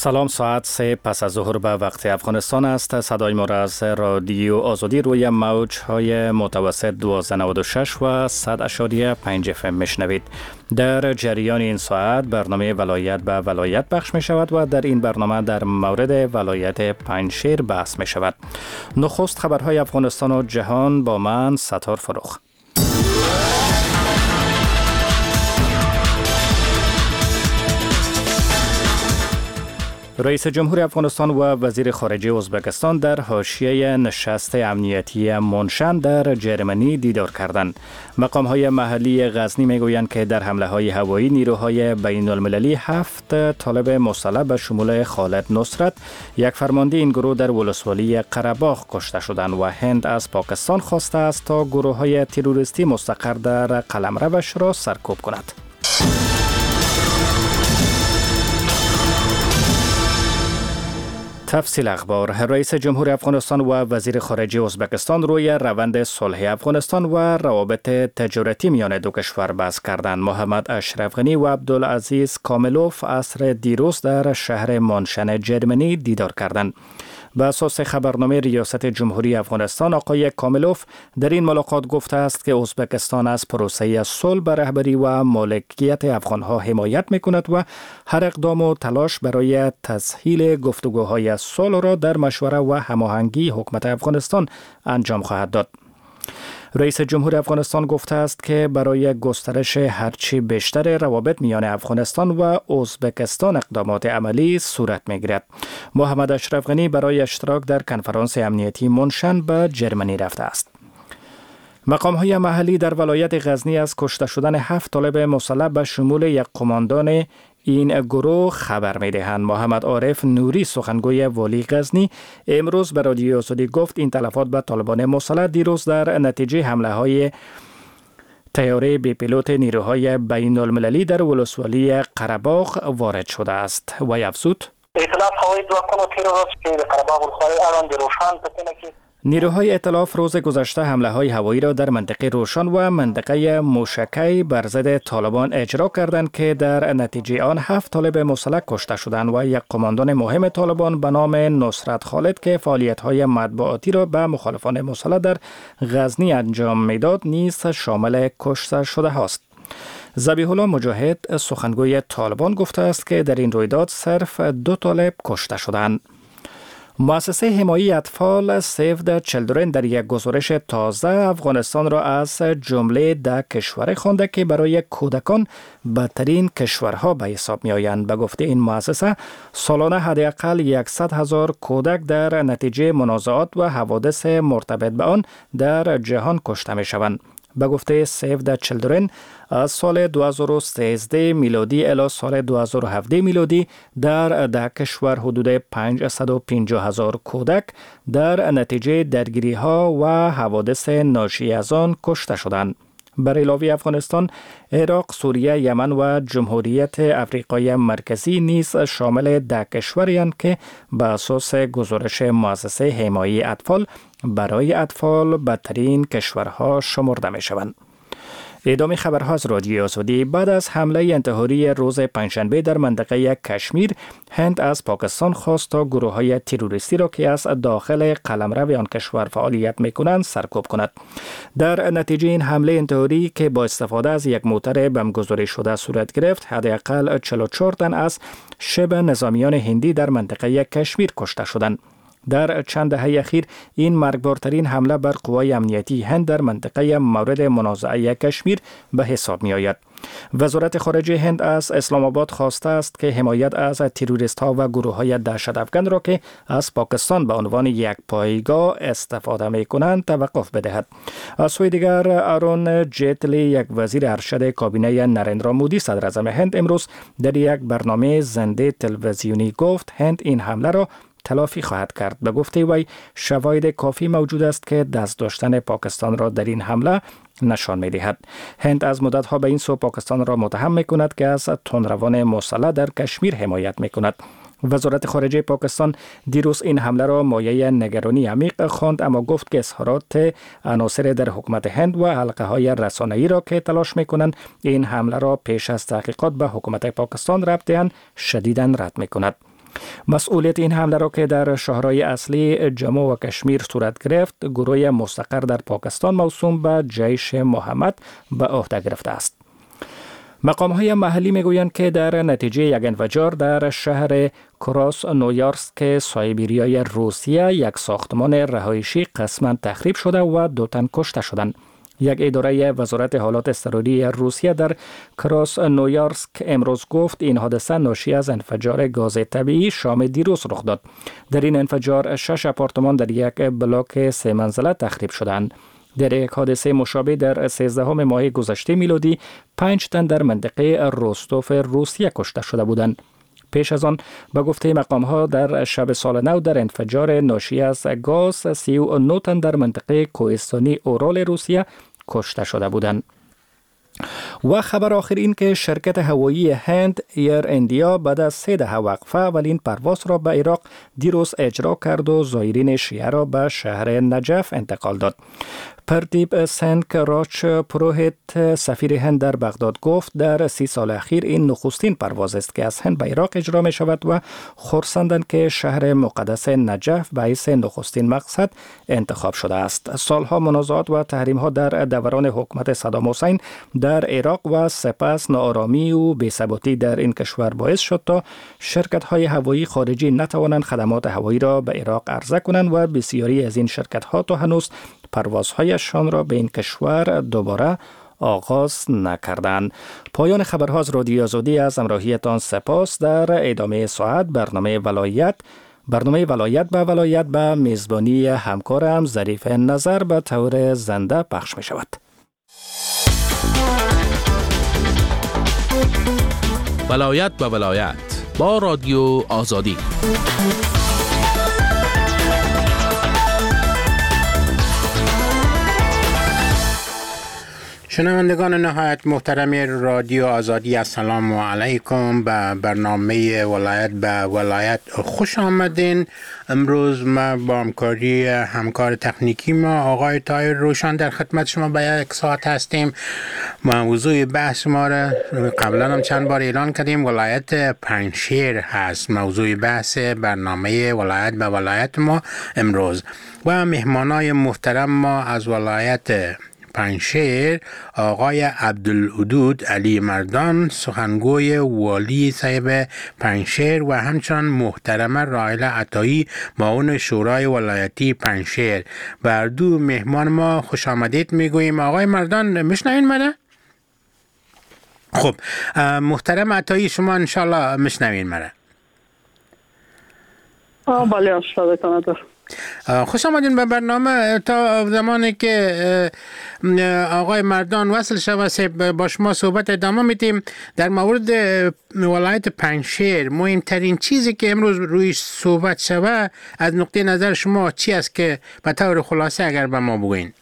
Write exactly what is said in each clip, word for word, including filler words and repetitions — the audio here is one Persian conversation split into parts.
سلام، ساعت سه پس از ظهر به وقت افغانستان است. صدای ما را از رادیو آزادی روی موج های متوسط دویست و نود و شش و صد اشاری پنج اف ام میشنوید. در جریان این ساعت برنامه ولایت به ولایت پخش می شود و در این برنامه در مورد ولایت پنجشیر بحث می شود. نخست خبرهای افغانستان و جهان با من ستار فروخ. رئیس جمهور افغانستان و وزیر خارجه ازبکستان در حاشیه نشست امنیتی منشن در جرمنی دیدار کردند. مقام‌های محلی غزنی میگویند که در حمله‌های هوایی نیروهای بین‌المللی هفت طالب مسلح به شمول خالد نصرت، یک فرمانده این گروه در ولسوالی قره‌باغ کشته شدند و هند از پاکستان خواسته است تا گروه‌های تروریستی مستقر در قلمروش را سرکوب کند. تفصیل اخبار. رئیس جمهور افغانستان و وزیر خارجه ازبکستان روی روند صلح افغانستان و روابط تجارتی میان دو کشور بحث کردند. محمد اشرف غنی و عبدالعزیز کاملوف عصر دیروز در شهر منشن جرمنی دیدار کردند. به اساس خبرنامه ریاست جمهوری افغانستان، آقای کاملوف در این ملاقات گفته است که ازبکستان از پروسه صلح به رهبری و مالکیت افغانها حمایت میکند و هر اقدام و تلاش برای تسهیل گفتگوهای صلح را در مشوره و هماهنگی حکومت افغانستان انجام خواهد داد. رئیس جمهور افغانستان گفته است که برای گسترش هرچی بیشتر روابط میان افغانستان و ازبکستان اقدامات عملی صورت میگیرد. محمد اشرف غنی برای اشتراک در کنفرانس امنیتی منشن به جرمنی رفته است. مقام‌های محلی در ولایت غزنی از کشته شدن هفت طالب مسلح به شمول یک قماندان این گروه خبر می‌دهند. محمد عارف نوری، سخنگوی والی غزنی، امروز به رادیو آزادی گفت این تلفات به طالبان مسلح دیروز در نتیجه حمله‌های طیاره بی پیلوت نیروهای بین‌المللی در ولسوالی قره‌باغ وارد شده است. و افزود: اطلاف های دو کنو تیروریست که قره‌باغ ولسوالی آن روشن بکنه که نیروهای ائتلاف روز گذشته حمله‌های هوایی را در منطقه روشن و منطقه موشکی بر ضد طالبان اجرا کردند که در نتیجه آن هفت طالب مسلح کشته شدند و یک قماندان مهم طالبان به نام نصرت خالد که فعالیت‌های مطبوعاتی را به مخالفان مسلح در غزنی انجام میداد نیز شامل کشته شده است. ذبیح الله مجاهد، سخنگوی طالبان، گفته است که در این رویداد صرف دو طالب کشته شدند. مؤسسه حمایت اطفال سیو د چلدرن در یک گزارش تازه افغانستان را از جمله ده کشور خوانده که برای کودکان بدترین کشورها به حساب می آیند. به گفته این مؤسسه، سالانه حداقل صد هزار کودک در نتیجه منازعات و حوادث مرتبط به آن در جهان کشته می شوند. به گفته سیو د چلدرن، از سال دو هزار و سیزده میلادی الی سال دو هزار و هفده میلادی در ده کشور حدود پانصد و پنجاه هزار کودک در نتیجه درگیری ها و حوادث ناشی از آن کشته شدند. بر علاوه افغانستان، عراق، سوریه، یمن و جمهوریت افریقای مرکزی نیز شامل ده کشوری‌اند که به اساس گزارش مؤسسه حمایت اطفال برای اطفال بدترین کشورها شمرده می شوند. ادامه خبرها از رادیو آزادی. بعد از حمله انتحاری روز پنجشنبه در منطقه کشمیر، هند از پاکستان خواست تا گروه‌های تروریستی را که از داخل قلمرو آن کشور فعالیت می‌کنند سرکوب کند. در نتیجه این حمله انتحاری که با استفاده از یک موتر بمبگذاری شده صورت گرفت، حداقل چهل و چهار تن از شبه نظامیان هندی در منطقه کشمیر کشته شدند. در چند دهه اخیر این مرگبارترین حمله بر قوای امنیتی هند در منطقه مورد منازعه کشمیر به حساب می آید. وزارت خارجه هند از اسلام آباد خواسته است که حمایت از تروریست ها و گروه های دهشت افکن را که از پاکستان به عنوان یک پایگاه استفاده می کنند توقف بدهد. از سوی دیگر، آرون جیتلی، یک وزیر ارشد کابینه نریندرا مودی صدر اعظم هند، امروز در یک برنامه زنده تلویزیونی گفت هند این حمله را تلافی خواهد کرد. به گفته وی شواهد کافی موجود است که دست داشتن پاکستان را در این حمله نشان می دهد. هند از مدتها به این سو پاکستان را متهم می کند که از تندروان مسلح در کشمیر حمایت می کند. وزارت خارجه پاکستان دیروز این حمله را مایه نگرانی عمیق خواند، اما گفت که اظهارات عناصر در حکومت هند و حلقه های رسانه‌ای را که تلاش می کنند این حمله را پیش از تحقیقات به حکومت پاکستان ربط دهند شدیداً رد می کند. مسئولیت این حمله را که در شهرهای اصلی جموں و کشمیر صورت گرفت، گروه مستقر در پاکستان موسوم به جیش محمد به عهده گرفته است. مقام‌های محلی میگویند که در نتیجه یک انفجار در شهر کراس نویارسک سایبریای روسیه یک ساختمان رهایشی قسماً تخریب شده و دو تن کشته شدند. یک اداره وزارت حالات اضطراری روسیه در کراس نویارسک امروز گفت این حادثه ناشی از انفجار گاز طبیعی شام دیروز رخ داد. در این انفجار شش آپارتمان در یک بلاک سه منزله تخریب شدند. در یک حادثه مشابه در سیزدهم ماه گذشته میلادی پنج تن در منطقه روستوف روسیه کشته شده بودند. پیش از آن به گفته مقام‌ها در شب سال نو در انفجار ناشی از گاز سی و نه تن در منطقه کوهستانی اورال روسیه کشته شده بودند. و خبر آخر این که شرکت هوایی هند ایر اندیا بعد از سه دهه وقفه اولین پرواز را به عراق دیروز اجرا کرد و زایرین شیعه را به شهر نجف انتقال داد. پردیپ سنگ راچ پروهیت سفیر هند در بغداد گفت در سی سال اخیر این نخستین پرواز است که از هند به عراق اجرا می شود و خرسندند که شهر مقدس نجف به حیث نخستین مقصد انتخاب شده است. سالها منازعات و تحریم ها در دوران حکومت صدام حسین در عراق و سپس ناآرامی و بی‌ثباتی در این کشور باعث شد تا شرکت های هوایی خارجی نتوانند خدمات هوایی را به عراق عرضه کنند و بسیاری از این شرکت ها تا هنوز پروازهایشان را به این کشور دوباره آغاز نکردند. پایان خبرها از رادیو آزادی از همراهیتان سپاس. در ادامه ساعت برنامه ولایت برنامه ولایت به ولایت به میزبانی همکارم ظریف نظر به طور زنده پخش می شود. ولایت به ولایت با رادیو آزادی. شنوندگان نهایت محترم رادیو آزادی، السلام علیکم. به برنامه ولایت به ولایت خوش آمدین. امروز ما با همکاری همکار تکنیکی ما آقای طاهر روشن در خدمت شما به یک ساعت هستیم. موضوع بحث ما را قبلا هم چند بار اعلان کردیم، ولایت پنجشیر هست موضوع بحث برنامه ولایت به ولایت ما امروز. و مهمانای محترم ما از ولایت پنجشیر آقای عبدالودود علی مردان، سخنگوی والی صاحب پنجشیر، و همچنان محترمه رائله عطایی، معاون شورای ولایتی پنجشیر. بر دو مهمان ما خوش آمدید میگوییم. آقای مردان میشنوین منه؟ خب محترم عطایی شما انشالله میشنوین منه؟ آه بله اشتباه ندار. خوش آمدین به برنامه. تا زمانی که آقای مردان وصل شود با شما صحبت ادامه میدیم. در مورد ولایت پنجشیر مهمترین چیزی که امروز روی صحبت شود از نقطه نظر شما چی است که به طور خلاصه اگر به ما بگوین؟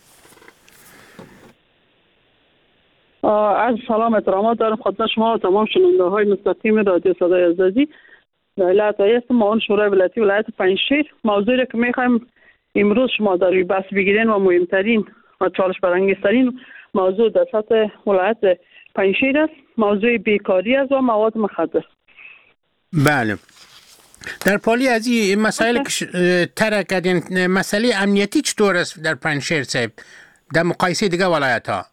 از سلام احترامات دارم خدمت شما و تمام شنونده های مستقیم رادیو صدای آزادی. ولایت است معاون شورای ولایتی ولایت پنجشیر. موضوعی که میخوایم امروز شما در روی بحث بگیرین و مهمترین و چالش برانگیزترین موضوع در سطح ولایت پنجشیر است، موضوع بیکاری است و مواد مخدر. بله. در پالی از این مسائل که طرح کردین، مسئله امنیتی چطور است در پنجشیر صاحب در مقایسه دیگه ولایت ها؟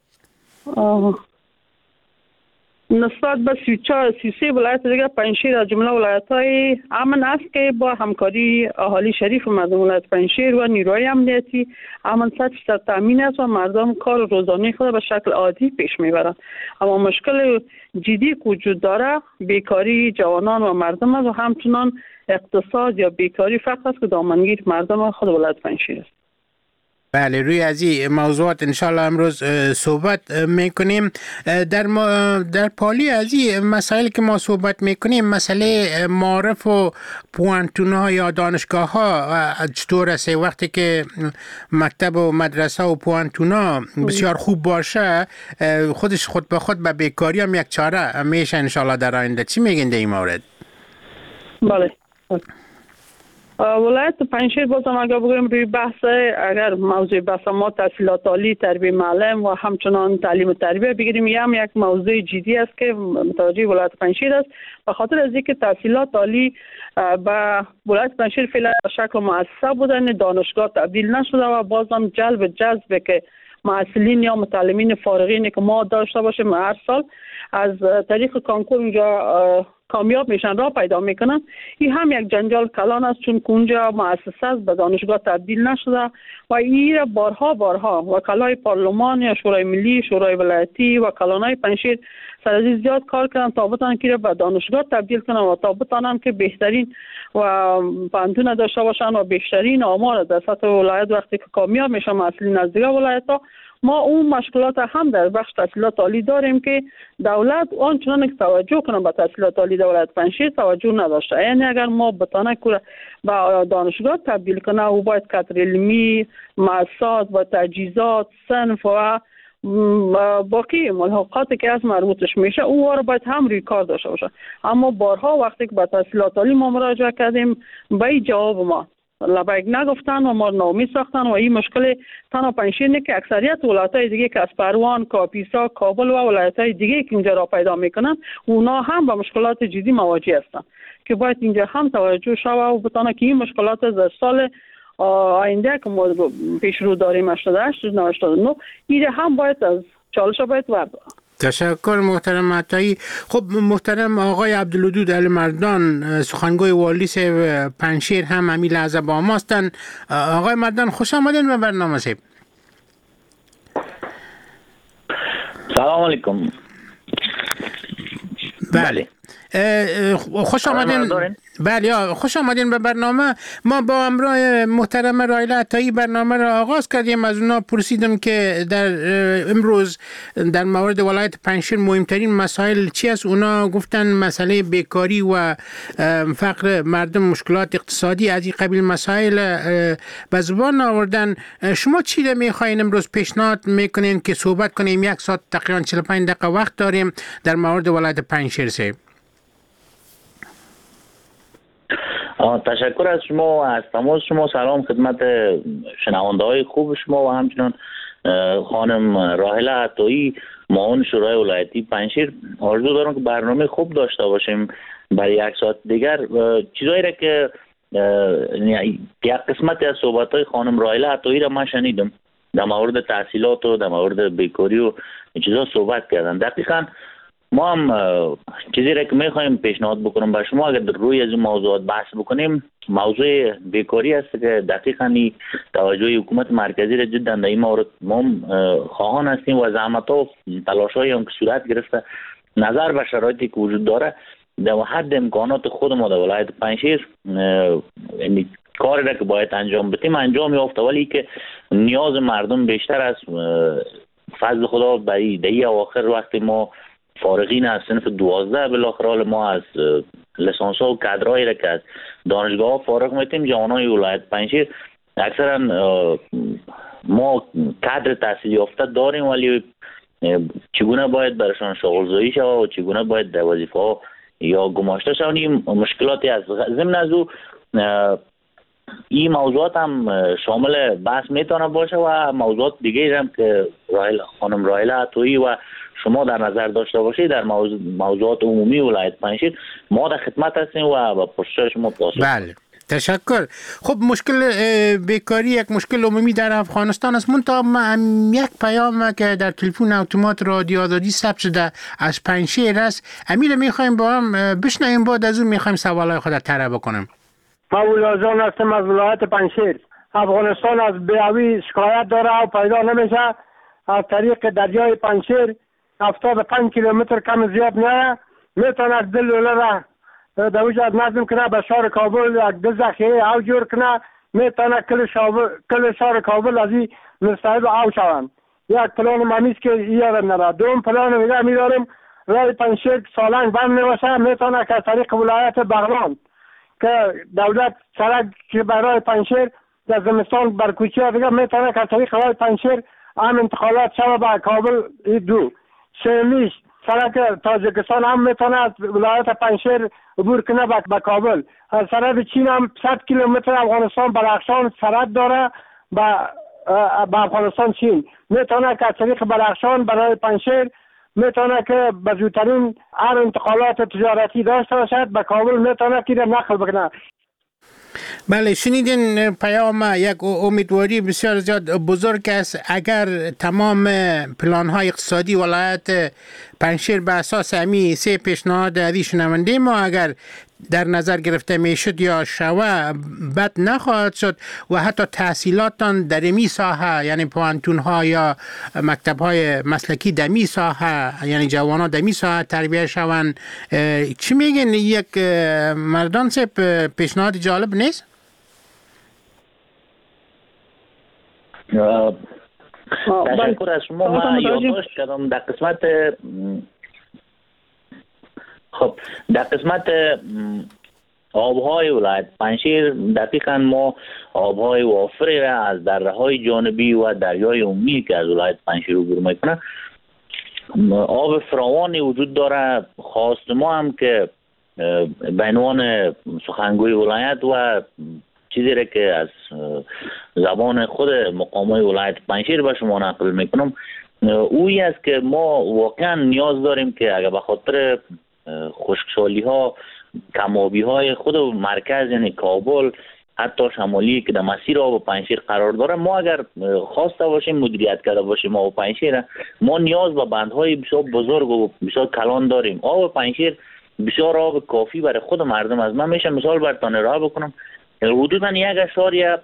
نسبت به سی و چهار سی و سه ولایت دیگه پنجشیر از جمله ولایت‌های امن است که با همکاری اهالی شریف مردم ولایت پنجشیر و نیروهای امنیتی امن سطح تامین است و مردم کار روزانه خود به شکل عادی پیش میبرند. اما مشکل جدی که وجود داره بیکاری جوانان و مردم است و همچنان اقتصاد یا بیکاری فقط است که دامنگیر مردم خود ولایت پنجشیر است. بله، روی از این موضوعات انشالله امروز صحبت میکنیم. در ما در پالی از این مسائل که ما صحبت میکنیم، مسئله معارف و پوانتون‌ها یا دانشگاه ها چطور است؟ وقتی که مکتب و مدرسه و پوانتون‌ها بسیار خوب باشه، خودش خود به خود به بیکاری هم یک چاره میشه انشالله در آینده. چی میگین در این مورد؟ بله ولایت پنجشیر بازم اگر بگویم روی بحث، اگر موضوع بحث ما تحصیلات عالی، تربیت معلم و همچنان تعلیم و تربیت بگیریم، یه هم یک موضوع جدی است که متوجه ولایت پنجشیر است. به خاطر از اینکه تحصیلات عالی به ولایت پنجشیر فعلا به شکل مؤسسه بودن، دانشگاه تبدیل نشده و بازم جلب جذب که معلمین یا متعلمین فارغین که ما داشته باشیم هر سال از طریق کانکور اونجا کامیاب میشن، را پیدا میکنن. این هم یک جنجال کلان است، چون اونجا مؤسسه است، به دانشگاه تبدیل نشده و این را بارها بارها وکلای پارلمان یا شورای ملی، شورای ولایتی و کلانای پنجشیر سرازی زیاد کار کردن تا بتانن که به دانشگاه تبدیل کنن و تا بتانن که بهترین و پانتون داشته باشن و بهترین آمار در سطح ولایت وقتی که کامیاب میشن مسئولین از دیگه ولایت ها. ما اون مشکلات هم در بخش تحصیلات عالی داریم که دولت آنچنان که توجه کنه به تحصیلات عالی دولت پنجشیر توجه نداشته. یعنی اگر ما بتانه که به دانشگاه تبدیل کنه او باید کادر علمی، مؤسسات و تجهیزات، صنف و باقی ملحقاتی که از مربوطش میشه او رو باید هم روی کار داشته باشه. اما بارها وقتی که به تحصیلات عالی ما مراجعه کردیم به این جواب ما لبیک نگفتن و ما ناامید ساختن و این مشکل تنها پنجشیر نه که اکثریت ولایت‌های دیگه که از پروان، کاپیسا، کابل و ولایت‌های دیگه که اینجا را پیدا میکنن اونا هم با مشکلات جدی مواجه هستن که باید اینجا هم توجه شود و بتونه که این مشکلات از سال آینده که ما پیش رو داریم هشتاد و هشت تا هشتاد و نه این هم باید از چالش باید برداریم. تشکر محترم عطایی. خب محترم آقای عبدالودود المردان سخنگوی والیس پنجشیر هم همین لحظه با ما هستند. آقای مردان خوش آمدین به برنامه سیب. سلام علیکم. بله خوش آمدین. بله خوش آمدین به برنامه. ما با همراه محترم رایله عطایی برنامه را آغاز کردیم. از اونا پرسیدم که در امروز در مورد ولایت پنجشیر مهمترین مسائل چی است. اونا گفتن مسئله بیکاری و فقر مردم، مشکلات اقتصادی، از این قبیل مسائل به زبان آوردن. شما چی را میخواین امروز پیشنهاد میکنین که صحبت کنیم؟ یک ساعت تقریبا چهل و پنج دقیقه وقت داریم در مورد ولایت پنجشیر. سه تشکر از شما و از تماس شما. سلام خدمت شنونده های خوب شما و همچنان خانم راهله عطایی معاون شورای ولایتی پنجشیر. آرزو دارم که برنامه خوب داشته باشیم برای یک ساعت دیگر. چیزایی را که یک قسمتی از صحبت های خانم راهله عطایی را من شنیدم در مورد تحصیلات و در مورد بیکاری و چیزا صحبت کردن. دقیقاً ما هم چیزی را که میخوایم پیشنهاد بکنم به شما، اگر روی از این موضوعات بحث بکنیم، موضوع بیکاری است که دقیقاً توجه حکومت مرکزی را جدا در این مورد ما خواهان هستیم و زحمت ها و تلاش های هم که صورت گرفته نظر به شرایطی که وجود داره در حد امکانات خود ما در ولایت پنجشیر کاری را که باید انجام بدیم انجام یافته، ولی که نیاز مردم بیشتر از فضل خدا برای دهی اواخر وقتی ما فارغین از صنف دوازده بالاخره ما از لیسانس ها و کادرایی را که از دانشگاه ها فارغ میتیم، جوانای ولایت پنجشیر اکثرا ما کادر تحصیل یافته داریم ولی چگونه باید برشان شغلزایی شود و چگونه باید در وظیفه ها یا گماشته شوند مشکلاتی از ضمن از او این موضوعات هم شامل بحث میتونه باشه و موضوعات دیگه هم که رایل خانم رایله عطایی و شما در نظر داشته باشید در موضوع موضوعات عمومی ولایت پنجشیر ما در خدمت هستیم و با پرسش شما پاسخ. بله تشکر. خب مشکل بیکاری یک مشکل عمومی در افغانستان است. منتها یک پیام که در تلفن اتومات رادیو آزادی ثبت شده از پنجشیر است، امیر میخوایم با هم بشنویم، بعد از اون میخوایم سوالای خود طرح بکنیم. مولا جان هستم از ولایت پنجشیر. افغانستان از بیاوی شکایت داره و پیدا نمیشه. از طریق دریای پنجشیر هفتاد و پنج کیلومتر کم زیاد نه میتونه از دل را در وجود نظم کنه به شهر کابل یک دو ذخیره او جور کنه، میتونه کل کل شهر کابل از این مستعد او شوند. یک پلان ممیز که یادم نره. دوم پلان دیگه میدارم رای پنجشیر سالنگ بند میباشه، میتونه که از طریق ولایت بغلان که دولت سرک که برای پنجشیر در زمستان بر کوچه دیگه میتونه که از طریق رای پنجشیر هم انتقالات شوه به کابل. دو سومیش سرک تاجیکستان هم میتونه از ولایت پنجشیر عبور کنه به کابل. سرحد چین هم صد کیلومتر افغانستان بدخشان سرحد داره به به افغانستان چین. میتونه که از طریق بدخشان برای پنجشیر میتونه که به زودترین هر انتقالات تجارتی داشته باشد به کابل میتونه که نقل بکنه. بله شنیدین پیام یک امیدواری بسیار زیاد بزرگ است. اگر تمام پلان های اقتصادی ولایت پنجشیر به اساس امی سه پیشنهاد عزیز شنونده ما اگر در نظر گرفته میشد یا شوه بد نخواهد شد و حتی تحصیلاتان در می ساحه یعنی پوانتون ها یا مکتب های مسلکی در می ساحه یعنی جوانان در می ساحه تربیه شوند. چی میگن یک مردان سه پیشنهاد جالب نیست؟ تشکر از شما. من یادداشت کردم در قسمت خب در قسمت آبهای ولایت پنجشیر دقیقا ما آبهای وافری را از دره‌های جانبی و دریای عمومی که از ولایت پنجشیر عبور میکنه آب فراوانی وجود داره. خواست ما هم که به عنوان سخنگوی ولایت و چیزی را که از زبان خود مقامات ولایت پنجشیر به شما نقل میکنم اویی است که ما واقعا نیاز داریم که اگر به خاطر خشکسالی ها کمابی های خود مرکز یعنی کابل حتی شمالی که در مسیر آب پنجشیر قرار داره ما اگر خواسته باشیم مدیریت کرده باشیم آب پنجشیر ما نیاز به بندهای بسیار بزرگ و بسیار کلان داریم. آب پنجشیر بسیار آب کافی برای خود مردم است. من میشه مثال براتون ارائه بکنم حدودا یک اشاریه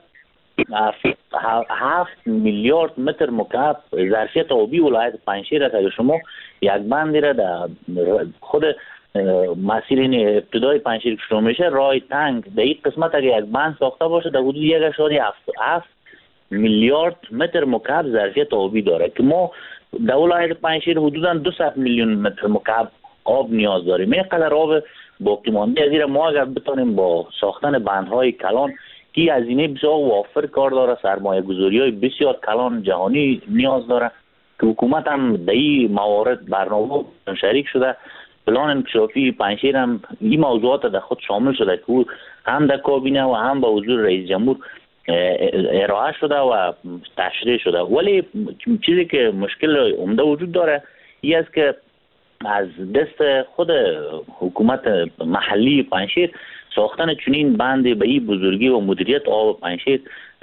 هفت میلیارد متر مکعب ظرفیت آبی ولایت پنجشیر است. اگر شما یک بندی را در خود مسیر این ابتدای پنجشیر شروع میشه راه تنگ در این قسمت اگر یک بند ساخته باشه در حدود یک اشاریه هفت میلیارد متر مکعب ظرفیت آبی داره که ما در ولایت پنجشیر حدودا دویست میلیون متر مکعب آب نیاز داریم. اینقدر آب باقی مانده از این ما اگر بتونیم با ساختن بندهای کلان که هزینه بسیار وافر کار داره سرمایه گذاری های بسیار کلان جهانی نیاز داره که حکومت هم در این موارد برنامه شریک شده. پلان انکشافی پنجشیر هم این موضوعات در خود شامل شده که هم در کابینه و هم به حضور رئیس جمهور ارائه شده و تشریح شده. ولی چیزی که مشکل عمده وجود داره این است که از دست خود حکومت محلی پنجشیر ساختن چنین بند به این بزرگی و مدیریت آب پنجشیر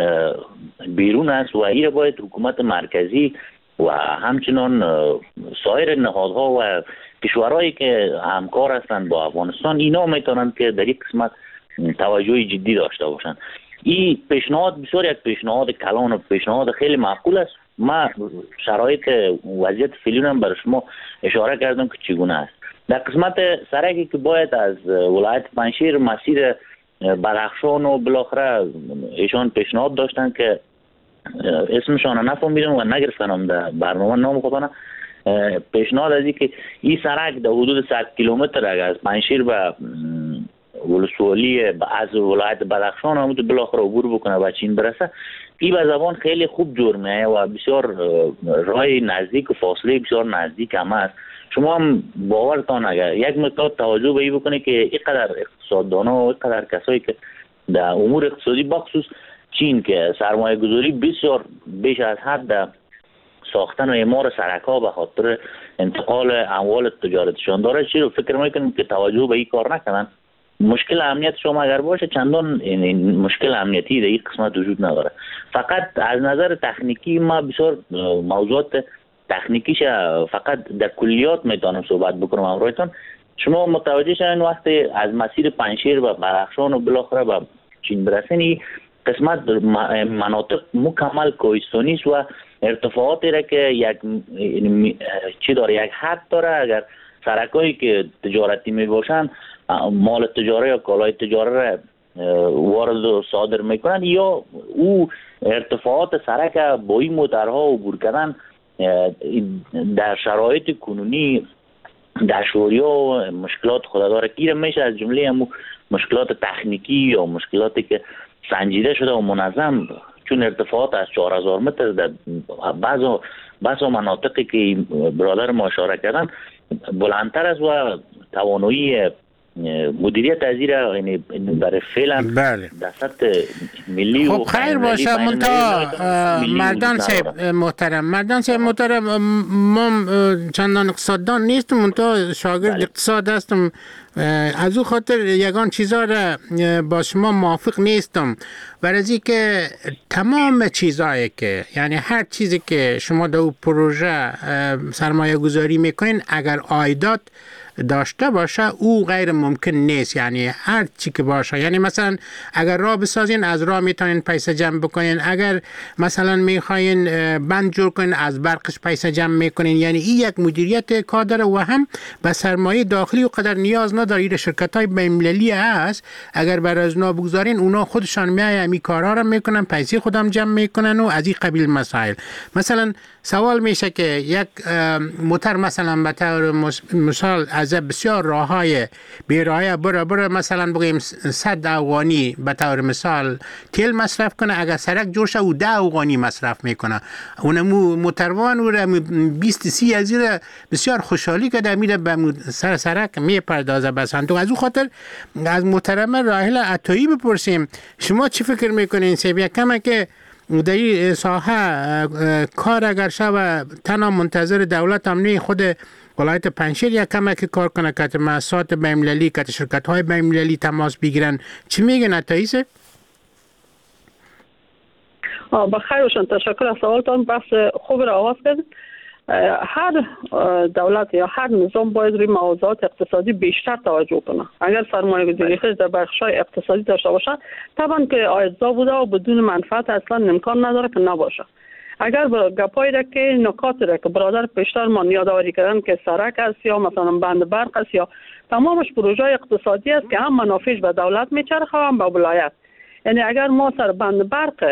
بیرون است و این باید حکومت مرکزی و همچنان سایر نهادها و کشورهایی که همکار هستند با افغانستان اینا میتونند که در این قسمت توجه جدی داشته باشند. این پیشنهاد بسیار یک پیشنهاد کلان و پیشنهاد خیلی معقول است. ما شرایط وضعیت فعلی هم برای شما اشاره کردم که چگونه است. در قسمت سرکی که باید از ولایت پنجشیر مسیر بدخشان و بالاخره ایشان پیشنهاد داشتن که اسمشان نفهمیدم و نگرفتم در برنامه نام خودم پیشنهاد از این که این سرک در حدود صد کیلومتر اگر از پنجشیر به ولسوالی از ولایت بدخشان هم بالاخره عبور بکنه و چین برسه این به زبان خیلی خوب جور میایه و بسیار راه نزدیک و فاصله بسیار نزدیک هم است. شما هم باورتان اگر یک مقدار توجه به این بکنه که اینقدر اقتصاددانا و اینقدر کسایی که در امور اقتصادی بخصوص چین که سرمایه گذاری بسیار بیش از حد در ساختن و اعمار سرک ها به خاطر انتقال اموال تجارتشان داره چی رو فکر میکنیم که توجه به این کار نکنن. مشکل امنیت شما اگر باشه چندان مشکل امنیتی در این قسمت وجود نداره. فقط از نظر تکنیکی ما بسیار موضوعات تکنیکیش فقط در کلیات میتونم صحبت بکنم امروزتون. شما متوجه شدین وقتی از مسیر پنجشیر و بدخشان و بالاخره به چین برسین قسمت مناطق مکمل کوهستانی است و ارتفاعاتی را که یک چی داره یک حد داره. اگر سرکایی که تجارتی می باشن مال تجاری یا کالای تجاری را وارد و صادر میکنن یا او ارتفاعات سرک با این موترها عبور کردن در شرایط کنونی دشواری و مشکلات خود داره گیر میشه. از جمله هم مشکلات تکنیکی یا مشکلاتی که سنجیده شده و منظم چون ارتفاعات از چهار هزار متر در بعض بعض مناطقی که برادر ما اشاره کردن بلندتر است و توانایی مدیریت از یعنی برای فعلا بله. در سطح ملی خب خیر باشه. منتها مردان صاحب محترم مردان صاحب محترم ما چندان اقتصاددان نیستم، منتها شاگرد اقتصاد هستم، از او خاطر یگان چیزا را با شما موافق نیستم. برای که تمام چیزایی که یعنی هر چیزی که شما در او پروژه سرمایه گذاری میکنین اگر عایدات داشته باشه او غیر ممکن نیست. یعنی هر چی که باشه، یعنی مثلا اگر راه بسازین از راه میتونین پیسه جمع بکنین، اگر مثلا میخواین بند جور کنین از برقش پیسه جمع میکنین. یعنی این یک مدیریت کار داره و هم به سرمایه داخلی و قدر نیاز نداره. این شرکت های بین‌المللی هست اگر بر از اونا بگذارین اونا خودشان میایم این کارها رو میکنن، پیسه خودم جمع میکنن و از این قبیل مسائل. مثلا سوال میشه که یک موتر مثلا به طور مثال از بسیار راههای بیراه بره بره مثلا بگیم صد افغانی به طور مثال تیل مصرف کنه، اگر سرک جور شه او ده افغانی مصرف میکنه. اونمو موتروان و بیست سی از این بسیار خوشحالی که در میره به سر سرک میپردازه. بسن تو از او خاطر از محترم راحل عطایی بپرسیم شما چی فکر میکنین؟ سیبیا کمه که در این ساحه کار اگر شوه تنها منتظر دولت امنی خود ولایت پنجشیر یک کمک کار کنه که مؤسسات بین‌المللی که شرکت های بین‌المللی تماس بگیرن. چی میگن عطایی؟ بخیر باشن، تشکر از سوالتان. بحث خوب را آغاز کردید. هر دولت یا هر نظام باید روی موضوعات اقتصادی بیشتر توجه کنه. اگر سرمایه گذاری خیلی در بخش‌های اقتصادی داشته باشه طبعا که عایدزا بوده و بدون منفعت اصلا امکان نداره که نباشه. اگر گپایی را که نکاتی را که برادر پیشتر ما یادآوری کردن که سرک است یا مثلا بند برق است یا تمامش پروژه اقتصادی است که هم منافعش به دولت میچرخه و هم به ولایت. یعنی اگر ما سر بند برق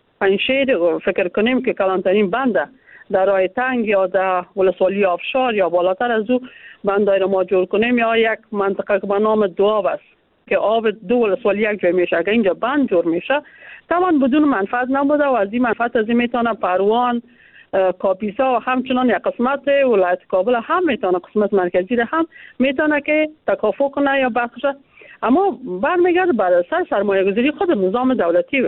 پنجشیر فکر کنیم که کلانترین بنده در راه تنگ یا در ولسوالی آفشار یا بالاتر از او بندای را ما جور کنیم یا یک منطقه که به نام دوآب است که آب دو ولسوالی یک جای میشه، اگر اینجا بند جور میشه طبعا بدون منفعت نبوده و از این منفعت از این میتونه پروان، کاپیسا و همچنان یک قسمت ولایت کابل هم میتونه قسمت مرکزی را هم میتونه که تکافؤ کنه یا بخشه. اما برمیگرده بر سر سرمایه گذاری خود نظام دولتی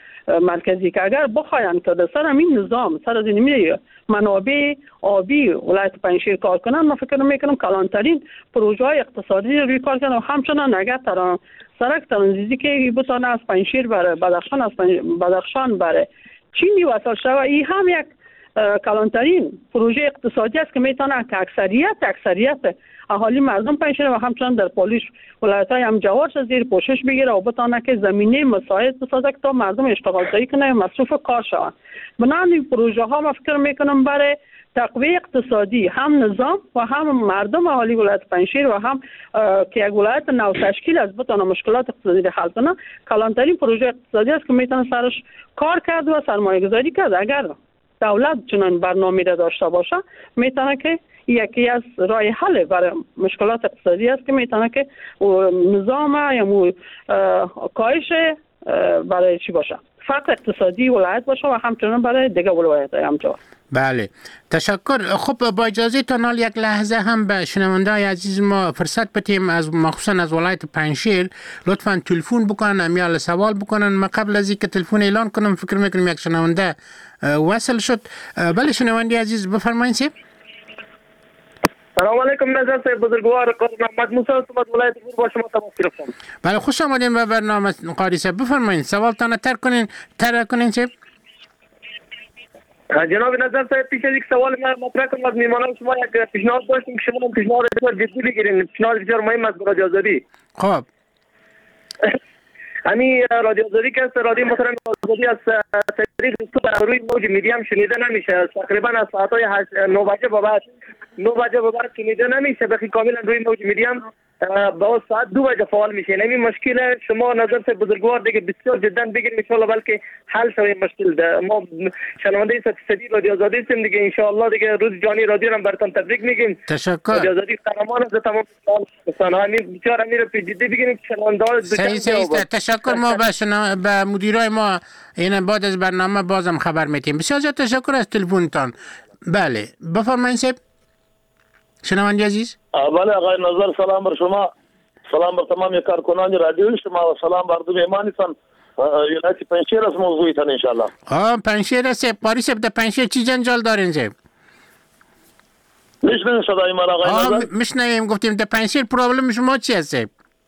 مرکزی که اگر بخواین که در سر همین نظام سر از این منابع آبی ولایت پنجشیر کار کنن، من فکر میکنم کلانترین پروژه های اقتصادی روی کار کنن و همچنان اگر تران سرک ترانزیتی که بتونه از پنجشیر بره بدخشان از بدخشان بره چینی وصل شوه، این هم یک کلانترین پروژه اقتصادی است که میتونه که اکثریت اکثریت اهالی مردم پنجشیر و همچنان در پولیش ولایت‌های هم جوارش زیر پوشش بگیره و بتونه که زمینه مساعد بسازه که تا مردم اشتغال زایی کنه و مصروف کار شوند. بنابراین این پروژه ها ما فکر میکنم برای تقویت اقتصادی هم نظام و هم مردم اهالی ولایت پنجشیر و هم که یک ولایت نو تشکیل از بتونه مشکلات اقتصادی را حل کنه کلانترین پروژه اقتصادی است که میتونه سرش کار کرد و سرمایه گذاری کرد. اگر دولت چنان برنامه را داشته باشه میتونه که یکی از راه حل برای مشکلات اقتصادی است که میتونه که نظام یا کاهش برای چی باشه فقر اقتصادی ولایت باشه و همچنان برای دیگه ولایت های همجا. بله تشکر. خب با اجازه تان یک لحظه هم به شنونده های عزیز ما فرصت بدیم از مخصوصا از ولایت پنجشیر لطفا تلفن بکنن یا سوال بکنن. ما قبل از اینکه تلفن اعلان کنم فکر میکنم یک شنونده وصل شد. بله شنونده عزیز بفرمایید. سلام علیکم نظر صاحب بزرگوار قاضی محمد موسی صاحب ولایت پور با شما تماس گرفتم. بله خوش آمدین به برنامه قاضی صاحب. بفرمایید سوالتان تر کنین تر کنین صاحب. جناب نظر صاحب پیش از یک سوال من مطرح کنم از میهمانان شما یک پیشنهاد داشتیم که شما پیشنهاد بسیار جدی بگیرین، پیشنهاد بسیار مهم است رادیو آزادی. خب همین رادیو آزادی که است رادیو محترم آزادی از طریق تو روی موج میدیم شنیده نمیشه، تقریبا از ساعت‌های نه بجه به بعد نه بجه به بعد شنیده نمیشه، بخی کاملا روی موج میدیم با ساعت دو بجه فعال میشه. نمی مشکل شما نظر سے بزرگوار دیگه بسیار جدا بگیریم ان شاء الله بلکه حل شه مشکل ده. ما شنونده صد فیصدی رادیو آزادی هستیم دیگه ان شاء الله دیگه روز جانی رادیو رو براتون تبریک میگیم. تشکر. رادیو آزادی قهرمان از تمام سنانی بیچاره امیر پی جدی بگیم شنونده ها صحیح صحیح تشکر. ما به شنا... به مدیرای ما این بعد از برنامه بازم خبر میدیم. بسیار تشکر از تلفنتان. بله بفرمایید. شنوندی عزیز. بله آقای نظر، سلام بر شما، سلام بر تمام کارکنان رادیو شما و سلام بر دو مهمانتان. ولایت پنجشیر از موضوعتان ان شاء الله. آ پنجشیر است، پاریس در پنجشیر چی جنجال دارین زه؟ میشنویم صدای من آقای نظر؟ میشنویم. گفتیم در پنجشیر پرابلم شما چی است؟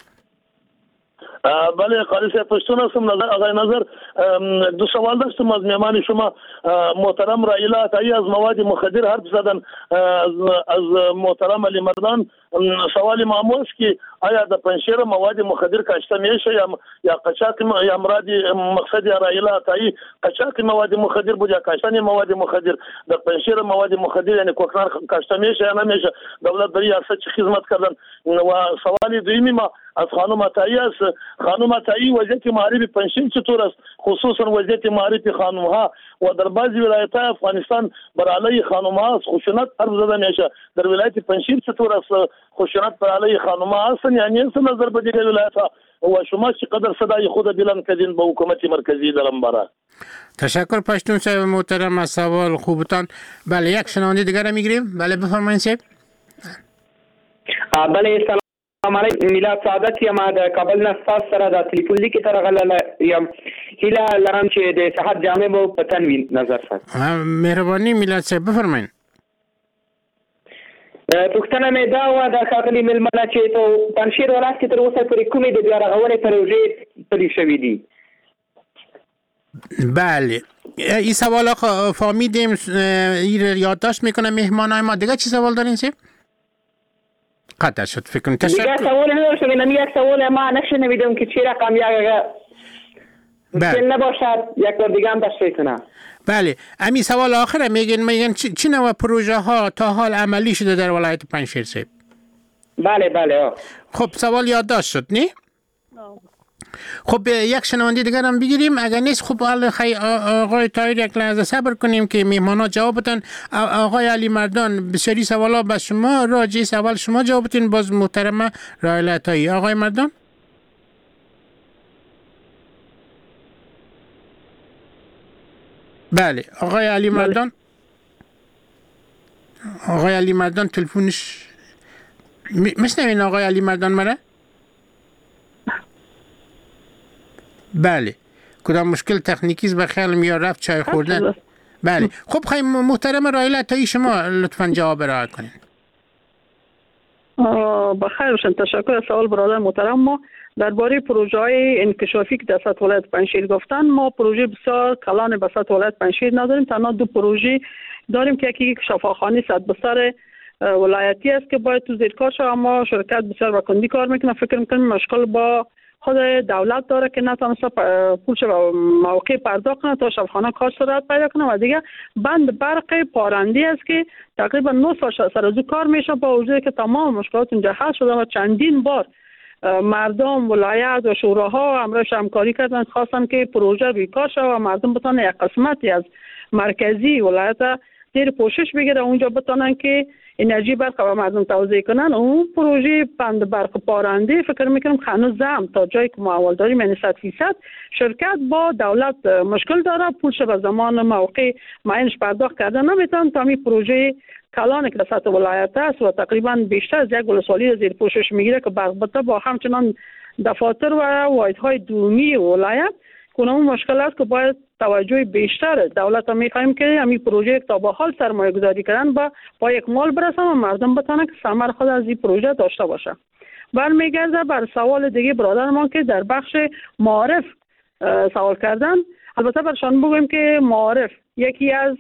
بله قاری صاحب پشتون هستم. نظر آقای نظر، دو سوال داشتم از مهمان شما. محترم رایلا عطایی از مواد مخدر حرف زدن، از محترم علی مردان سوال معمول است که آیا در پنجشیر مواد مخدر کاشته میشه یا یا قاچاق یا مرادی مقصد رایلا عطایی قاچاق مواد مخدر بود یا کاشتن مواد مخدر در پنجشیر مواد مخدر یعنی کوکنار کاشته میشه یا نمیشه؟ دولت برای ریاست چه خدمت کردن؟ و سوال دومی ما از خانم عطایی است. خانم عطایی وضعیت معرفی پنجشیر چطور است، خصوصا وضعیت معرفی خانم ها و در بعضی ولایت افغانستان بر علیه خانم ها خشونت حرف زده میشه. در ولایت پنجشیر چطور است خشونت بر علیه خانم ها هستن یا نیست نظر به دیگر ولایت ها و شما چقدر صدای خود بلند کردین به حکومت مرکزی در انباره؟ تشکر پشتون صاحب محترم از سوال خوبتان. بله یک شنونده دیگر را میگیریم. بله بفرمایید صاحب. بله سلام علیکم. میلاد سعادت یم د کابل نه تاسو سره د ټلیفون لیکي تر غل یم هیله لرم چې د صحت جامع مو پتن وي نظر سره. مهرباني میلاد صاحب بفرمایئ. پوښتنه مې دا و د ښاغلي مېلمنه چې په پنجشیر ولایت کې تر اوسه پورې کومې د بیا رغونې پروژې پلي شوي دي؟ بله این سوال ها فهمیدیم، این یادداشت میکنم مهمانای ما. دیگه چی سوال دارین صاحب؟ قطع شد فکر کنم. دیگه سوال نداشت. من یک سوال ما نشنیدم که چی رقم یک مشکل نباشد یک بار دیگه هم تشریح کنم. بله امی سوال آخره میگن میگن چی, چی نوع پروژه ها تا حال عملی شده در ولایت پنجشیر صاحب؟ بله بله. خب سوال یادداشت شد نه؟ خب یک شنونده دیگر هم بگیریم. اگر نیست خب خی آقای طاهر یک لحظه صبر کنیم که مهمانا جواب بدن. آقای علی مردان بسیاری سوالا به شما راجع سوال شما جواب بدین. باز محترمه رایلا عطایی. آقای مردان بله. آقای علی مردان آقای علی مردان تلفنش میشنوین آقای علی مردان مره؟ بله کدام مشکل تکنیکی است به خیال میاد رفت چای خوردن. بله خب خیلی محترم رایلا عطایی شما لطفاً جواب ارائه کنین. بخیر باشین. تشکر از سوال برادر محترم. ما درباره پروژه های انکشافی که در سطح ولایت پنجشیر گفتن، ما پروژه بسیار کلان به سطح ولایت پنجشیر نداریم. تنها دو پروژه داریم که یکی شفاخانه صد بستر ولایتی است که باید تو زیر کار شود، اما شرکت بسیار با کندی کار میکنه. فکر میکنیم مشکل با خود دولت داره که نتونسته پولش و موقع پرداخت کنه تا شفاخانه کار سرعت پیدا کنه. و دیگه بند برق پارندی است که تقریبا نه سال سر از کار میشه، با وجودی که تمام مشکلات اونجا حل شده و چندین بار مردم ولایت و شوراها امرش همکاری کردن، خواستن که پروژه روی کار شود و مردم بتونن یک قسمتی از مرکزی ولایت زیر پوشش بگیره، اونجا بتونن که انرژی برق و مردم توزیع کنن. اون پروژه بند برق پارنده فکر میکنم هنوز هم تا جایی که ما اول داریم یعنی صد فیصد شرکت با دولت مشکل داره، پولش به زمان موقع معینش پرداخت کردن نمیتونن. تا این پروژه کلان که در سطح ولایت است و تقریبا بیشتر از یک ولسوالی زیر پوشش میگیره که البته با همچنان دفاتر و واحدهای دومی ولایت کنه اون مشکل است که باید توجه بیشتر دولت هم میخوایم که همین پروژه تا به حال سرمایه گذاری کردن و با یک مال برسن و مردم بتانه که ثمر خود از این پروژه داشته باشه. برمیگرده بر سوال دیگه برادر ما که در بخش معارف سوال کردن. البته برشان بگویم که معارف یکی از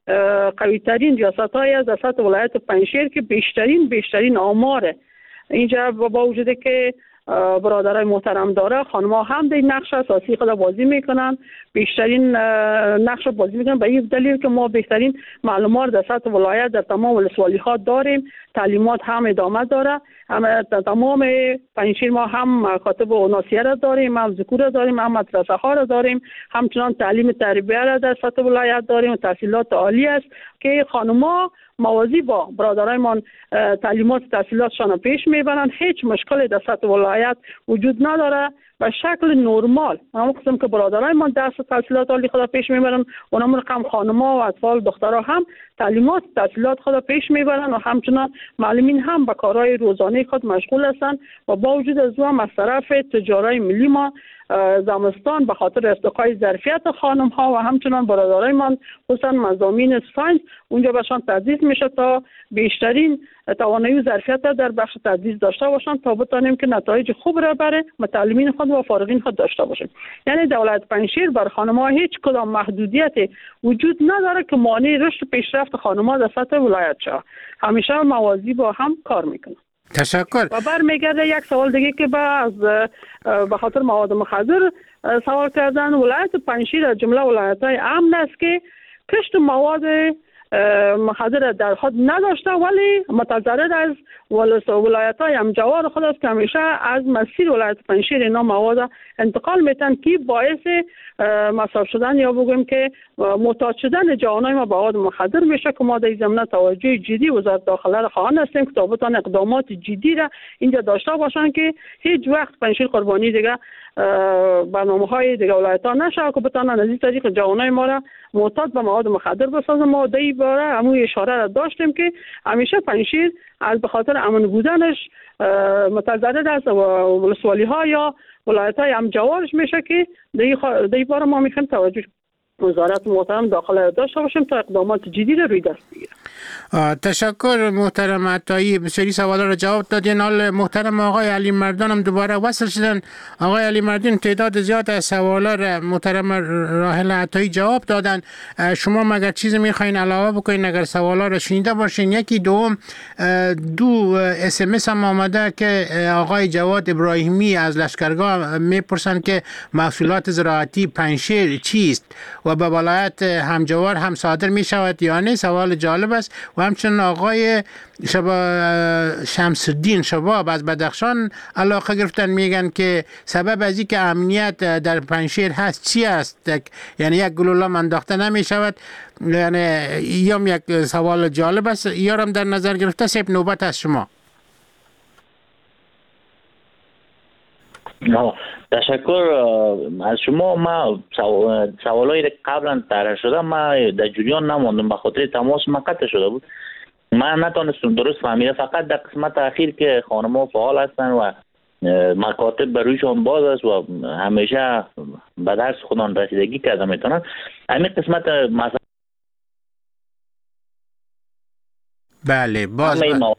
قوی ترین ریاست های از سطح ولایت پنجشیر که بیشترین بیشترین آمار اینجا با وجودی که برادرای محترم داره، خانم‌ها هم در نقش اساسی خود بازی میکنن، بیشترین نقش بازی میکنن به این دلیل که ما بهترین معلومات در سطح ولایت در تمام ولسوالی ها داریم. تعلیمات هم ادامه داره. هم تمام پنجشیر ما هم مکاتب و ناسیه را داریم، هم ذکور را داریم، هم مدرسه ها را داریم، همچنان تعلیم تربیه را در سطح ولایت داریم و تحصیلات عالی است که خانم‌ها موازی با برادرایمان تعلیمات تحصیلاتشان پیش میبرند. هیچ مشکلی در سطح ولایت وجود نداره. به شکل نرمال همون قسم که برادرای ما درس تحصیلات عالی خود پیش میبرن، اونم رقم خانم‌ها و اطفال دخترها هم تعلیمات تحصیلات خود پیش میبرن و همچنان معلمین هم به کارهای روزانه خود مشغول هستند و با وجود از او هم از طرف تجارای ملی ما زمستان به خاطر ارتقای ظرفیت خانم ها و همچنان برادرای من خصوصا مضامین ساینس اونجا بهشان تدریس میشه تا بیشترین توانایی و ظرفیت در بخش تدریس داشته باشند تا بتانیم که نتایج خوب را برای متعلمین خود و فارغین خود داشته باشیم. یعنی دولت پنجشیر بر خانم ها هیچ کدام محدودیت وجود نداره که مانع رشد پیشرفت خانم ها در سطح ولایت شود. همیشه موازی با هم کار میکنه. تشکر. و برمیگرده یک سوال دیگه که به از به خاطر مواد مخدر سوال کردن. ولایت پنجشیر از جمله ولایت‌های امن است که کشت مواد مخدر در خود نداشته، ولی متضرر از ولایت‌های همجوار خود است که همیشه از مسیر ولایت پنجشیر اینا مواد انتقال میتن که باعث مصرف شدن یا بگویم که معتاد شدن جوانای ما به مواد مخدر میشه که ما در این زمینه توجه جدی وزارت داخله را خواهان هستیم که تا بتوان اقدامات جدی را اینجا داشته باشن که هیچ وقت پنجشیر قربانی دیگه برنامه‌های دیگه ولایت‌ها نشه که بتونن از این طریق جوانای ما را معتاد به مواد مخدر بسازن. ما در این باره همون اشاره را داشتیم که همیشه پنجشیر از به خاطر امن بودنش متضرر است و ولسوالی‌ها یا ولایت‌های همجوارش میشه که در این باره ما میخوایم توجه وزارت محترم داخل داشته باشیم تا اقدامات جدی را روی دست بگیره. تشکر محترم عطایی، بسیاری سوالا را جواب دادین. حال محترم آقای علی مردان هم دوباره وصل شدن. آقای علی مردان تعداد زیاد از سوالا را محترم راحله عطایی جواب دادن. شما مگر چیزی میخواین علاوه بکنین اگر سوالا را شنیده باشین؟ یکی دوم دو اس ام اس هم آمده که آقای جواد ابراهیمی از لشکرگاه میپرسن که محصولات زراعتی پنجشیر چیست و به ولایت همجوار هم صادر می شود یا نه؟ سوال جالب است. و همچنین آقای شبا شمس‌الدین شباب از بدخشان علاقه گرفتن، میگن که سبب از اینکه امنیت در پنجشیر هست چی است؟ یعنی یک گلوله انداخته نمی شود. یعنی یام یک سوال جالب است، یارم در نظر گرفته. سیب نوبت از شما. تشکر از شما. ما سوالایی که قبلا طرح شده ما در جریان نماندم، به خاطر تماس ما قطع شده بود. من نتونستم درست فهمیدم. فقط در قسمت اخیر که خانم‌ها فعال هستند و مکاتب بر رویشان باز است و همیشه به درس خودان رسیدگی کرده میتونن، همین قسمت مثلا بله باز با...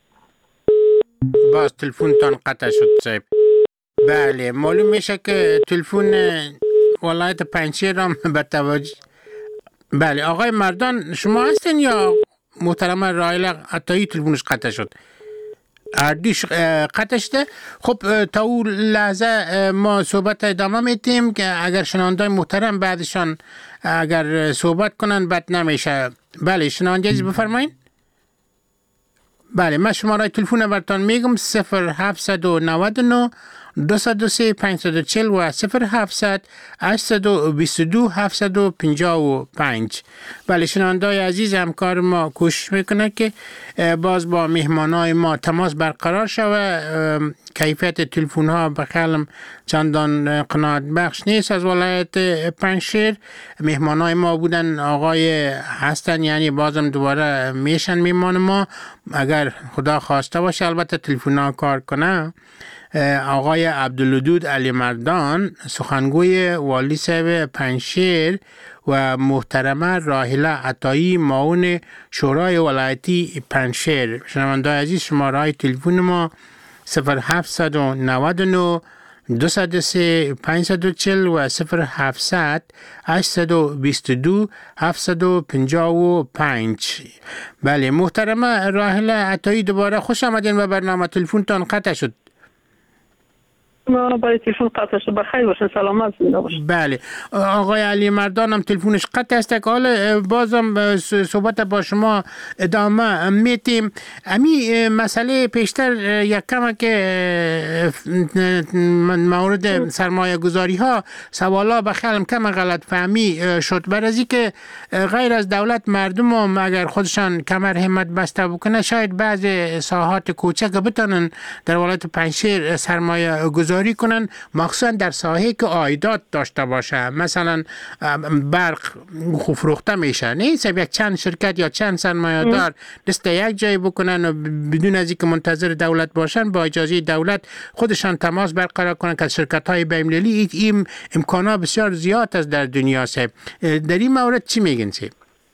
باز تلفنتان قطع شد صاحب. بله معلوم میشه که تلفن ولایت پنجشیر هم به توجه. بله آقای مردان شما هستین یا محترم راحله عطایی تلفنش قطع شد؟ اردیش قطع شده. خب تا اون لحظه ما صحبت ادامه میتیم که اگر شنوندای محترم بعدشان اگر صحبت کنن بد نمیشه. بله شنونده عزیز بفرمایید. بله من شماره تلفن براتون میگم صفر هفتصد و نود و نه دویست و سه پانصد و چهل و صفر هفتصد هشتصد و بیست و دو هفتصد و پنجاه و پنج. بله شنوندای عزیز همکار ما کوشش میکنه که باز با مهمانای ما تماس برقرار شود. کیفیت تلفن ها بخیالم چندان قناعت بخش نیست از ولایت پنجشیر. مهمانای ما بودن آقای هستن، یعنی بازم دوباره میشن مهمان ما اگر خدا خواسته باشه، البته تلفن ها کار کنه. آقای عبدالودود علی مردان سخنگوی والی صاحب پنجشیر و محترمه راحله عطایی معاون شورای ولایتی پنجشیر. شنونده‌های عزیز شماره تلفن ما صفر هفتصد و نود و نه دویست و سه پانصد و چهل و صفر هفتصد هشتصد و بیست و دو هفتصد و پنجاه و پنج. بله محترمه راحله عطایی دوباره خوش آمدین به برنامه. تلفنتان قطع شد. ما برای تلفن قطع شد. بخیر باشین، سلامت زنده باشین. بله آقای علی مردان هم تلفنش قطع است. حالا بازم صحبت با شما ادامه میتیم. امی مسئله پیشتر یک کم که مورد سرمایه گذاری ها سوالا بخیالم کم غلط فهمی شد. برای که غیر از دولت مردم هم اگر خودشان کمر همت بسته بکنه شاید بعض ساحات کوچک بتونن در ولایت پنجشیر سرمایه گذاری گذاری کنن، مخصوصا در ساحه که عایدات داشته باشه. مثلا برق فروخته میشه، نیست یک چند شرکت یا چند سرمایه‌دار دست یک جای بکنن و بدون از اینکه منتظر دولت باشن با اجازه دولت خودشان تماس برقرار کنن که شرکت‌های بین‌المللی این امکانات بسیار زیاد است در دنیا است. در این مورد چی میگن سی؟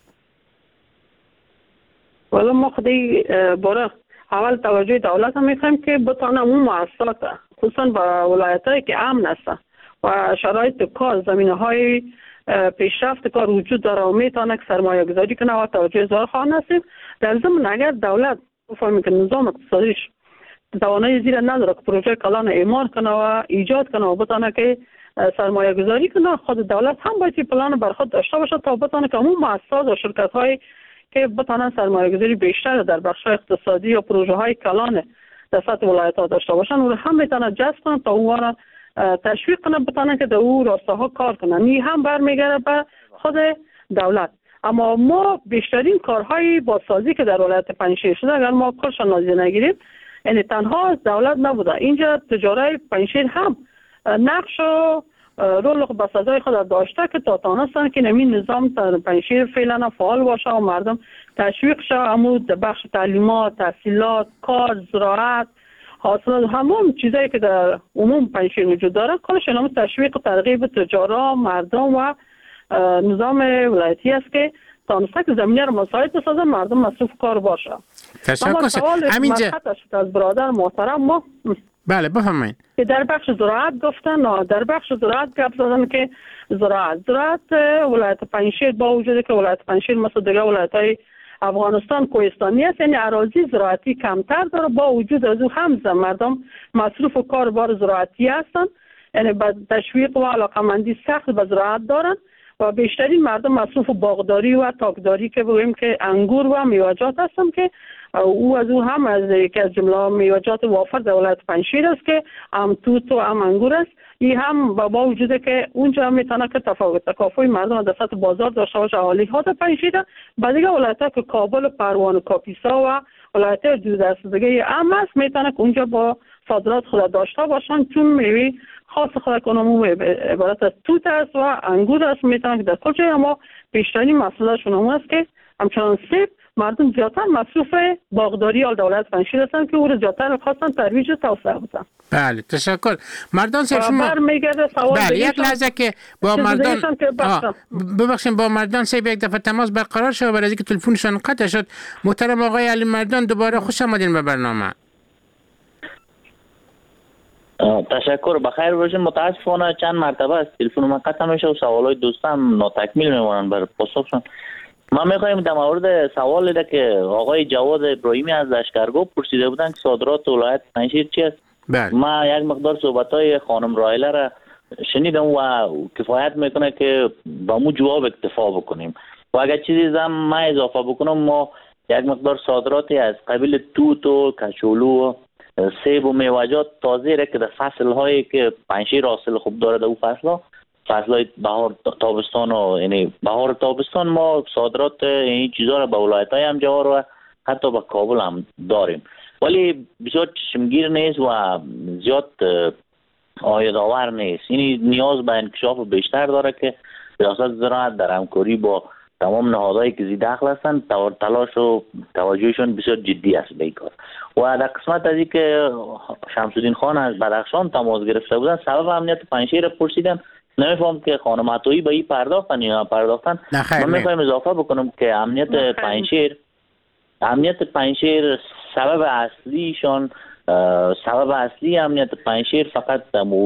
والا ما خودی باره اول توجه دولت هم میخوایم که بتانه اون مؤسسات خصوصا با ولایت‌هایی که امن است و شرایط کار، زمینه‌های پیشرفت کار وجود داره و میتونه که سرمایه گذاری کنه و توجه زار خواهان هستیم. در ضمن اگر دولت بفهمه که نظام اقتصادیش توانایی زیر نداره که پروژه کلان اعمار کنه و ایجاد کنه و بتونه که سرمایه گذاری کنه، خود دولت هم باید پلان بر خود داشته باشه تا بتونه که اون مؤسسات و شرکت های که بتونن سرمایه گذاری بیشتر در بخش اقتصادی و پروژه های کلان در سطح ولایت ها داشته باشن و هم میتونه جذب کنن تا اون تشویق کنه بتونن که در اون راستاها کار کنن. این هم برمیگره به خود دولت. اما ما بیشترین کارهای بازسازی که در ولایت پنجشیر شده اگر ما کارش نادیده نگیریم، یعنی تنها دولت نبوده، اینجا تجارت پنجشیر هم نقش و رول بسازای خود داشته که تا تانستن که نمی نظام پنجشیر فعلا فعال باشه و مردم تشویق شه. عمود بخش تعلیمات، تحصیلات، کار، زراعت، حاصلات، همون چیزایی که در عموم پنجشیر وجود داره کلش نام تشویق و ترغیب تجارت مردم و نظام ولایتی است که تانسته که زمینه رو مساعد بسازه مردم مصروف کار باشه. تشکر. همینجا از برادر محترم ما بله بفهمین که در بخش زراعت گفتن، در بخش زراعت گپ زدن که زراعت زراعت ولایت پنجشیر با وجود که ولایت پنجشیر مثل دیگه ولایت‌های افغانستان کوهستانی است، یعنی اراضی زراعتی کمتر داره، با وجود از او هم مردم مصروف و کار بار زراعتی هستند، یعنی با تشویق و علاقمندی سخت به زراعت دارن و بیشترین مردم مصروف باغداری و تاکداری که بگوییم که انگور و میوه‌جات هستن که او از او هم از یکی از جمله میوه‌جات وافر در ولایت پنجشیر است که هم توت و هم انگور است. این هم با وجود که اونجا میتونه که تفاوت تکافوی مردم در سطح بازار داشته باشه اهالی ها در پنجشیر، بعد دیگه ولایت‌ها که کابل، پروان و کاپیسا و ولایت‌های دو دست دیگه هم است میتونه که اونجا با صادرات خود داشته باشن، چون میوه خاص خود کنمون عبارت از توت است و انگور است. میتونه که در کل جای ما بیشترین محصولاتشون هم است که همچنان سیب مردم زیادتر مصروف باغداری آل دولت پنجشیر هستن که او رو زیادتر خواستن ترویج و توسعه بدن. بله تشکر. مردان صاحب شما بله یک لحظه که با مردان ببخشید با مردان صاحب یک دفعه تماس برقرار شد برای اینکه تلفنشون قطع شد. محترم آقای علی مردان دوباره خوش آمدین به برنامه. تشکر. بخیر باشین. متاسفانه چند مرتبه از تلفن من قطع میشه و سوالای دوستان ناتکمیل میمونن بر پاسخشون. ما میخوایم در مورد سوال ده که آقای جواد ابراهیمی از لشکرگاه پرسیده بودن که صادرات ولایت پنجشیر چی است. بله. ما یک مقدار صحبت‌های خانم رایله را شنیدم و کفایت میکنه که با مو جواب اکتفا بکنیم و اگر چیزی زم ما اضافه بکنم، ما یک مقدار صادراتی از قبیل توت و کچولو سیب و میوه‌جات تازه را که در فصل‌هایی که پنجشیر حاصل خوب داره در اون فصل‌ها فصل‌های بهار تابستان و یعنی بهار تابستان ما صادرات این چیزا را به ولایت‌های هم جوار و حتی به کابل هم داریم، ولی بسیار چشمگیر نیست و زیاد عایدآور نیست. یعنی نیاز به انکشاف بیشتر داره که ریاست زراعت در همکاری با تمام نهادهایی که زیر دخل هستند تلاش و توجهشون بسیار جدی است به این کار. و در قسمت از اینکه شمس‌الدین خان از بدخشان تماس گرفته بودن سبب امنیت پنجشیر پرسیدن، نمیفهم که خانم عطایی به این پرداختن یا پرداختن. من میخوایم اضافه بکنم که امنیت پنجشیر امنیت پنجشیر سبب اصلیشان سبب اصلی امنیت پنجشیر فقط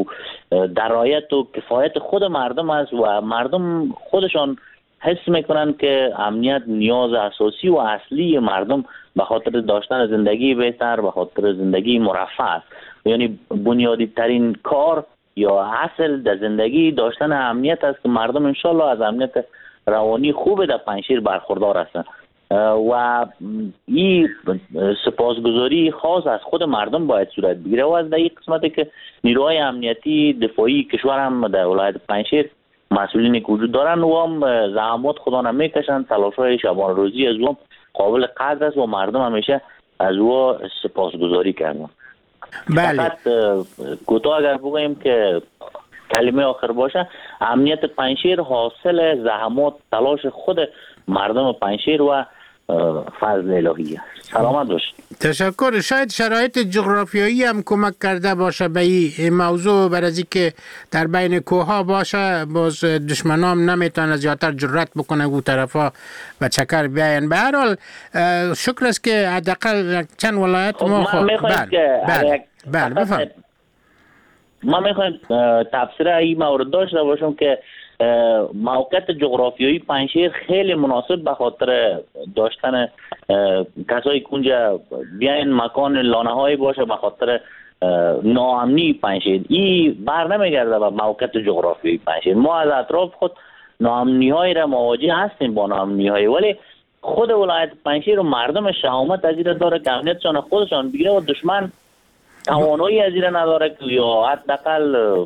درایت و کفایت خود مردم است و مردم خودشان حس میکنن که امنیت نیاز اساسی و اصلی مردم به خاطر داشتن زندگی بهتر، به خاطر زندگی مرفه است. یعنی بنیادی ترین کار یا اصل در زندگی داشتن امنیت است که مردم انشالله از امنیت روانی خوب در پنجشیر برخوردار هستند و این سپاسگزاری خاص از خود مردم باید صورت بگیره و از در این قسمتی که نیروهای امنیتی دفاعی کشور هم در ولایت پنجشیر مسئولینی که وجود دارن و هم زحمات خدا نمیکشن، تلاش‌های شبان روزی از او قابل قدر است و مردم همیشه از او سپاسگزاری کردن. بله. فقط کوتاه اگر بگویم که کلمه آخر باشه، امنیت پنجشیر حاصل زحمات تلاش خود مردم پنجشیر و فضل الهی. سلامت باشید. تشکر. شاید شرایط جغرافیایی هم کمک کرده باشه به این موضوع، برای از اینکه در بین کوها باشه، باز دشمنام نمیتونه زیادتر جرأت بکنه او طرفا و چکر بیاین. به هر حال شکر است که حداقل چند ولایت خب ما خود بله بله بله بفهم. ما میخوایم تفسیر این مورد داشته باشم که موقعیت جغرافیایی پنجشیر خیلی مناسب به خاطر داشتن کسایی که اونجا بیاین مکان لانه های باشه به خاطر ناامنی پنجشیر. این بر نمیگرده به موقعیت جغرافیایی پنجشیر. ما از اطراف خود ناامنی های را مواجه هستیم با ناامنی های، ولی خود ولایت پنجشیر و مردم شهامت از این داره که امنیتشان خودشان بگیره و دشمن توانایی از این نداره که یا حداقل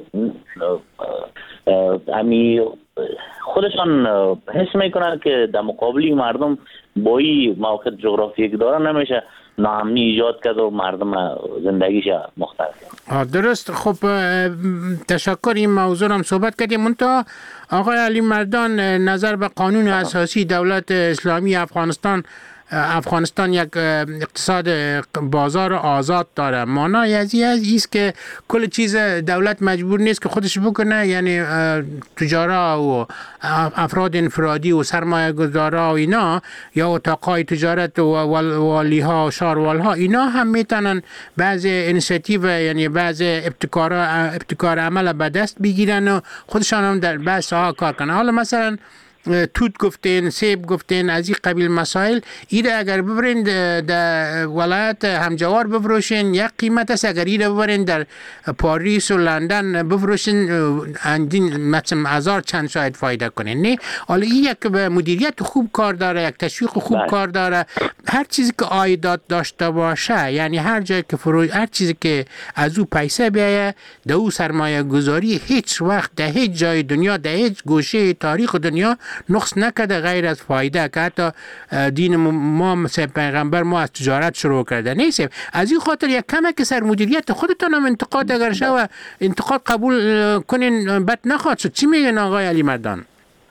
امی خودشان حس میکنن که در مقابلی مردم با این موقع جغرافیایی که داره نمیشه ناامنی ایجاد کرد و مردم زندگیش مختلف. درست. خب تشکر. این موضوع هم صحبت کردیم. منتها آقای علی مردان، نظر به قانون اساسی دولت اسلامی افغانستان افغانستان یک اقتصاد بازار آزاد داره. معنای از این است که کل چیز دولت مجبور نیست که خودش بکنه، یعنی تجارا و افراد انفرادی و سرمایه گذارا و اینا یا اتاقای تجارت و والی ها و شاروال ها اینا هم میتونن بعض اینیشیتیو یعنی بعض ابتکار ابتکار عمل به دست بگیرن و خودشان هم در بعض ساحه کار کنن. حالا مثلا توت گفتین، سیب گفتین، از این قبیل مسائل ایره اگر ببرین در ولایت همجوار بفروشین یک قیمت است، اگر ایره ببرین در پاریس و لندن بفروشین اندین مثلا هزار چند شاید فایده کنین. نه حالا این یک مدیریت خوب کار داره، یک تشویق خوب کار داره. هر چیزی که عایدات داشته باشه، یعنی هر جایی که فروش هر چیزی که از او پیسه بیایه در او سرمایه گذاری هیچ وقت در هیچ جای دنیا در هیچ گوشه تاریخ دنیا نقص نکرده غیر از فایده، که حتی دین ما مثل پیغمبر ما از تجارت شروع کرده نیست. از این خاطر یک کمک سر مدیریت خودتان هم انتقاد اگر شو انتقاد قبول کنین بد نخواد شد. چی میگن آقای علی مردان؟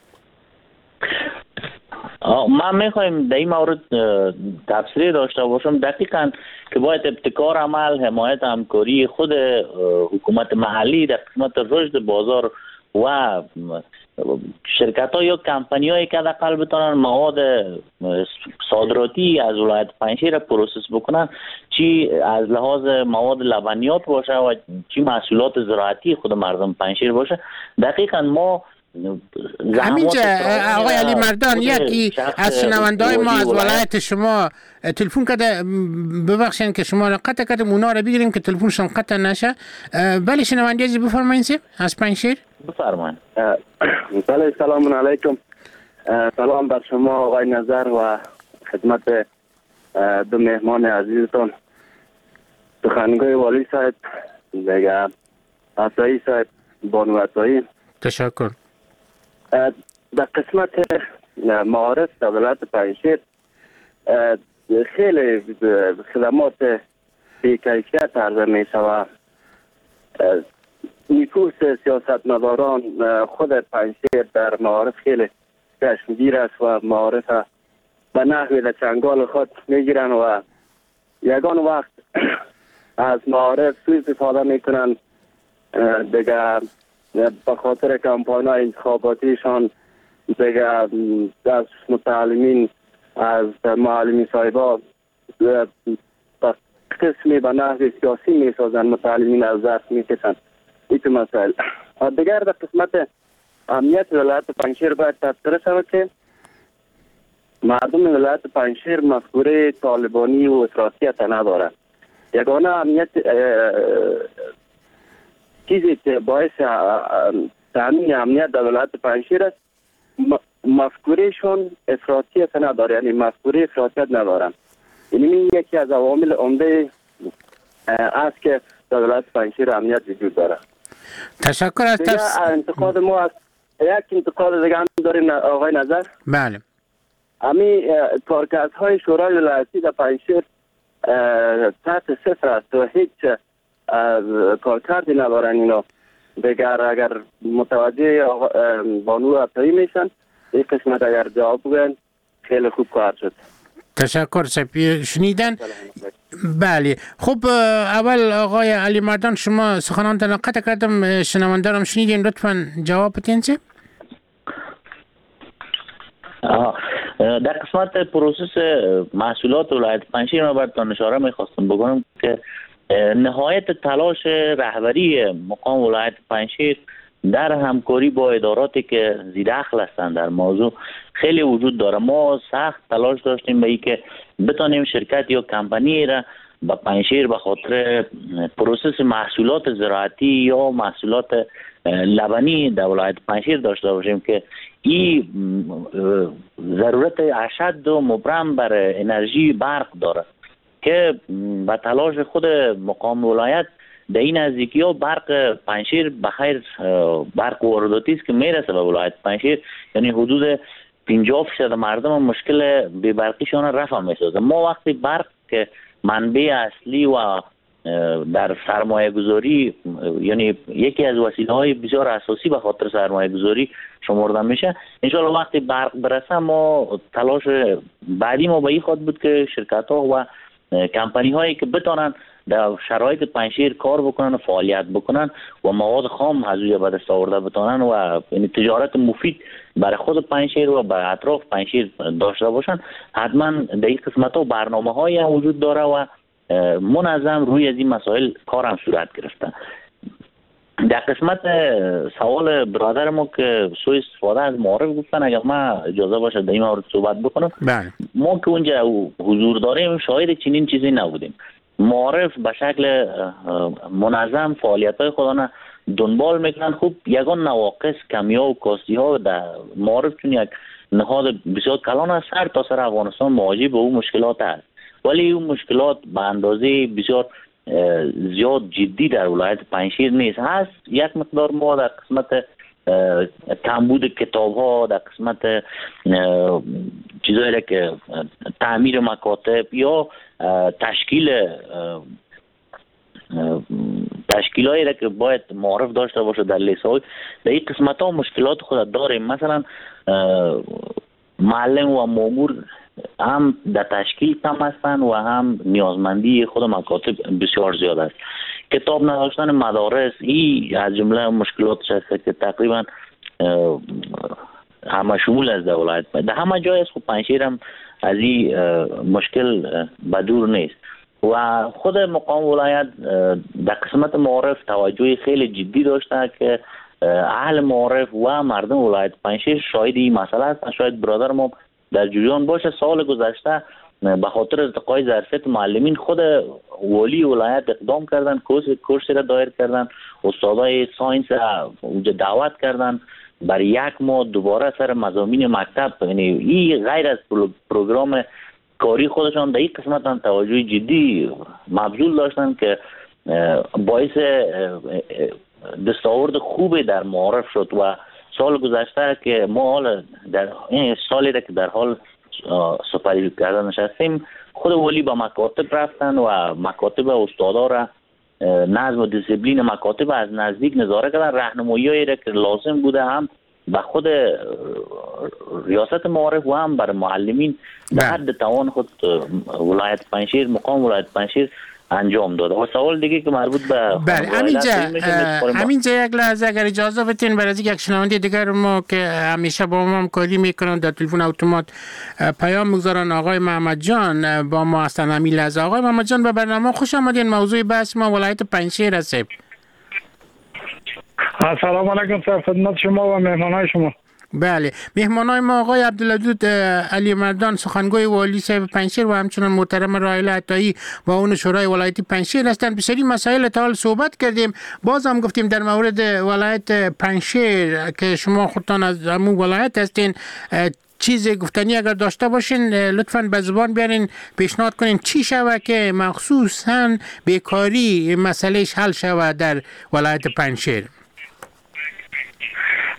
ما میخوایم در این مورد تفسیر داشته باشم دقیقاً که باید ابتکار عمل، حمایت همکاری خود حکومت محلی در قسمت رشد بازار و شرکت ها یا کمپانی هایی که دقیقا بتانن مواد صادراتی از ولایت پنجشیر را پروسس بکنن، چی از لحاظ مواد لبنیات باشه و چی محصولات زراعتی خود مردم پنجشیر باشه. دقیقا ما همینجا آقای علی مردان یکی از شنونده‌های ما از ولایت شما تلفن کرده، ببخشید که شما را قطع کردم، اونا را بگیریم که تلفنشون قطع نشه. بله شنونده عزیز بفرمایید سیب از پنجشیر. بفرمایید. بله سلام علیکم. سلام بر شما آقای نظر و خدمت دو مهمان عزیزتون، سخنگوی والی صاحب دیگه عطایی صاحب بانو عطایی. تشکر. در قسمت معارف در ولایت پنجشیر خیلی خدمات بی‌کیفیت عرضه می شود. نفوذ سیاستمداران خود پنجشیر در معارف خیلی چشمگیر است و معارف به نحوی در چنگال خود میگیرن و یگان وقت از معارف سوء استفاده میکنن دیگه به خاطر کمپاین های انتخاباتیشان دیگه از متعلمین از معلمین صاحبا قسمی به نحو سیاسی میسازن، متعلمین از دست میکشن. این تو مسائل دیگر در قسمت امنیت ولایت پنجشیر باید تذکره شود که مردم ولایت پنجشیر مفکوره طالبانی و افراطیت ندارند. یگانه امنیت چیزی که باعث تامین امنیت در ولایت پنجشیر است مفکورهشون افراطیت نداره، یعنی مفکوره افراطیت ندارن. این یکی از عوامل عمده است که در ولایت پنجشیر امنیت وجود داره. تشکر از تفس... انتقاد ما است. یک انتقاد دیگه هم داریم آقای نظر. بله. امی کارکردهای شورای ولایتی در پنجشیر تحت صفر است و هیچ کارکردی ندارن اینا. دیگر اگر متوجه بانو عطایی میشن این قسمت اگر جواب بگن خیلی خوب کار شد. تشکر سپیر شنیدن. بله خب اول آقای علی مردان شما سخنانتان قطع کردم، شنونده رو شنیدین، لطفا جواب بدین. چه در قسمت پروسس محصولات ولایت پنجشیر ما براتون اشاره میخواستم بگم که نهایت تلاش رهبری مقام ولایت پنجشیر در همکاری با اداراتی که ذی‌دخل هستند در موضوع خیلی وجود داره. ما سخت تلاش داشتیم به اینکه بتانیم شرکت یا کمپانی را به پنجشیر به خاطر پروسس محصولات زراعتی یا محصولات لبنی در ولایت پنجشیر داشته باشیم که این ضرورت اشد و مبرم بر انرژی برق داره که با تلاش خود مقام ولایت در این نزدیکی ها برق پنجشیر بخیر برق وارداتی است که میرسه به ولایت پنجشیر، یعنی حدود پنجاه فیصد مردم مشکل بی برقیشان رفع میسازه. ما وقتی برق که منبع اصلی و در سرمایه گذاری، یعنی یکی از وسیله های بسیار اساسی به خاطر سرمایه گذاری شمرده میشه، انشاءالله وقتی برق برسه ما تلاش بعدی ما به این خواهد بود که شرکت ها و کمپانی هایی که بتانن در شرایط پنجشیر کار بکنن و فعالیت بکنن و مواد خام از روی به دست آورده بتانن و یعنی تجارت مفید برای خود پنجشیر و بر اطراف پنجشیر داشته باشن، حتما در این قسمت ها برنامه های وجود داره و منظم روی از این مسائل کار هم صورت گرفته. در قسمت سوال برادر ما که سوء استفاده از معارف گفتن، اگر ما اجازه باشه در این مورد صحبت بکنم. بله. ما که اونجا حضور داریم شاید چنین چیزی نبودیم. معارف به شکل منظم فعالیت‌های خودانه دنبال میکنن. خوب یگان نواقص کمی‌ها و کاستی‌ها در معارف چون یک نهاد بسیار کلان است، سر تا سر افغانستان مواجه به اون مشکلات هست، ولی اون مشکلات به اندازه بسیار زیاد جدی در ولایت پنجشیر نیست. هست یک مقدار ما در قسمت کمبود کتاب ها، در قسمت چیزایی که تعمیر مکاتب یا تشکیل تشکیل هایی که باید معرف داشته باشه در لیسه های، در این قسمت ها مشکلات خود داریم. مثلا معلم و مامور هم در تشکیل کم هستند و هم نیازمندی خود مکاتب بسیار زیاد است. کتاب نداشتن مدارس این از جمله مشکلاتش هست که تقریبا همه شمول از در ولایت در همه جای است. خب پنجشیر هم از این مشکل بدور نیست و خود مقام ولایت در قسمت معارف توجه خیلی جدی داشته که اهل معارف و مردم ولایت پنجشیر شاید این مسئله است. شاید برادر ما در جریان باشه سال گذشته به خاطر ارتقای ظرفیت معلمین خود والی ولایت اقدام کردن، کورس کورسی را دایر کردن، استادای ساینس اونجا دعوت کردن برای یک ماه دوباره سر مضامین مکتب، یعنی این غیر از پروگرام کاری خودشان در این قسمت هم توجه جدی مبذول داشتن که باعث دستاورد خوبی در معارف شد و سال گذشته که ما حال در این سالی را که در حال سپری کردن نشستیم، خود ولی با مکاتب رفتن و مکاتب استادا را نظم و دیسیپلین مکاتب از نزدیک نظاره کردن، راهنمایی‌هایی را که لازم بوده هم به خود ریاست معارف و هم بر معلمین به حد توان خود ولایت پنجشیر مقام ولایت پنجشیر انجام داده. و سوال دیگه که مربوط به بله همینجا همینجا یک لحظه اگر اجازه بدین برای از یک شنونده دیگر ما که همیشه با ما همکاری میکنن در تلفن اتومات پیام میگذارن، آقای محمد جان با ما هستن. همین لحظه آقای محمد جان به برنامه خوش آمدین. موضوع بحث ما ولایت پنجشیر است. سلام علیکم سر خدمت شما و مهمانای شما. بله مهمانای ما آقای عبدالودود علی مردان سخنگوی والی صاحب پنجشیر و همچنان محترم راحله عطایی با اون شورای ولایتی پنجشیر هستند. بسیاری مسائل تا حال صحبت کردیم، باز هم گفتیم در مورد ولایت پنجشیر که شما خودتان از همون ولایت هستین چیز گفتنی اگر داشته باشین لطفاً به زبان بیارین، پیشنهاد کنین چی شود که مخصوصاً بیکاری مسئلهش حل شود در ولایت پنجشیر.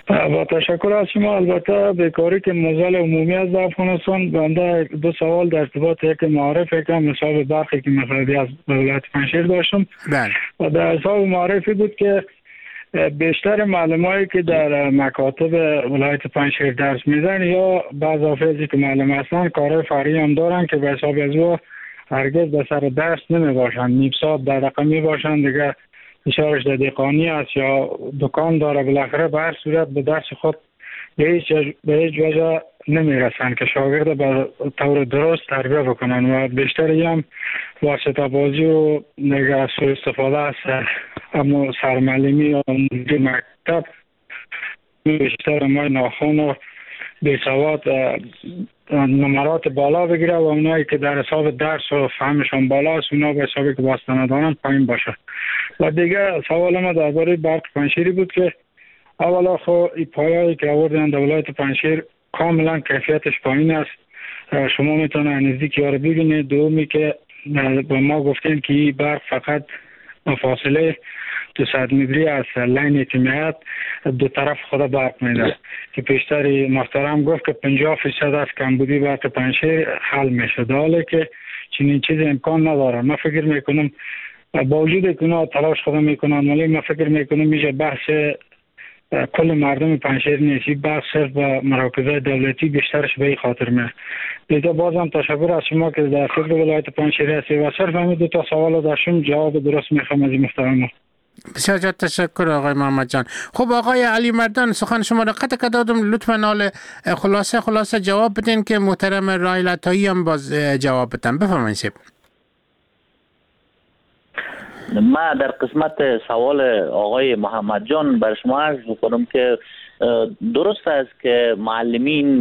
با تشکر از شما. البته بیکاری که موزل عمومی است در افغانستان، بنده دو سوال در ارتباط یک معارف یکم مثال برخی که مفردی از ولایت پنجشیر داشتم. بله. و در حساب معارفی بود که بیشتر معلمایی که در مکاتب ولایت پنجشیر درس میدن یا بعض افرادی که معلم هستن کارهای فرعی هم دارن که به حساب از او هرگز به سر درس نمی باشن، نیم ساعت در دقیقه می باشن، دیگه اشارش دقیقانی است یا دکان داره، بالاخره به هر صورت به درس خود به هیچ به هیچ وجه نمی رسن که شاگرد به طور درست تربیه بکنن و بیشتری هم واسطه بازی و دیگه سوء استفاده است. اما سرمعلمی یا مکتب بیشتر ما ناخوان و بیسواد نمرات بالا بگیره و اونایی که در حساب درس و فهمشان بالا است اونا به حسابی که واسطه ندارن پایین باشه. و دیگه سوال ما درباره برق پنجشیری بود که اولا خب این پایه‌ای که آوردن در ولایت پنجشیر کاملا کیفیتش پایین است. شما میتونید نزدیک یارو ببینید. دومی که به ما گفتین که این برق فقط فاصله دو صد متری از لاین حمایت دو طرف خود برق میده که پیشتری محترم گفت که پنجاه فیصد از کمبودی برق پنجشیر حل میشه، در حالی که چنین چیز امکان نداره. من فکر میکنم با وجود که اونا تلاش خود میکنن ولی من فکر میکنم میشه بحث کل مردم پنجشیر نیست، بحث صرف به مراکز دولتی بیشترش به این خاطر میه. دیگه بازم تشکر از شما که در صدر ولایت پنجشیر هستی و صرف همین دو تا سوال داشتم جواب درست میخوام از محترم. بسیار زیاد تشکر آقای محمد جان. خب آقای علی مردان سخن شما را قطع دادم، لطفاً حال خلاصه خلاصه جواب بدین که محترم رایل عطایی هم باز جواب بدن. بفرمایید. ما در قسمت سوال آقای محمد جان بر شما عرض می‌کنم که درست است که معلمین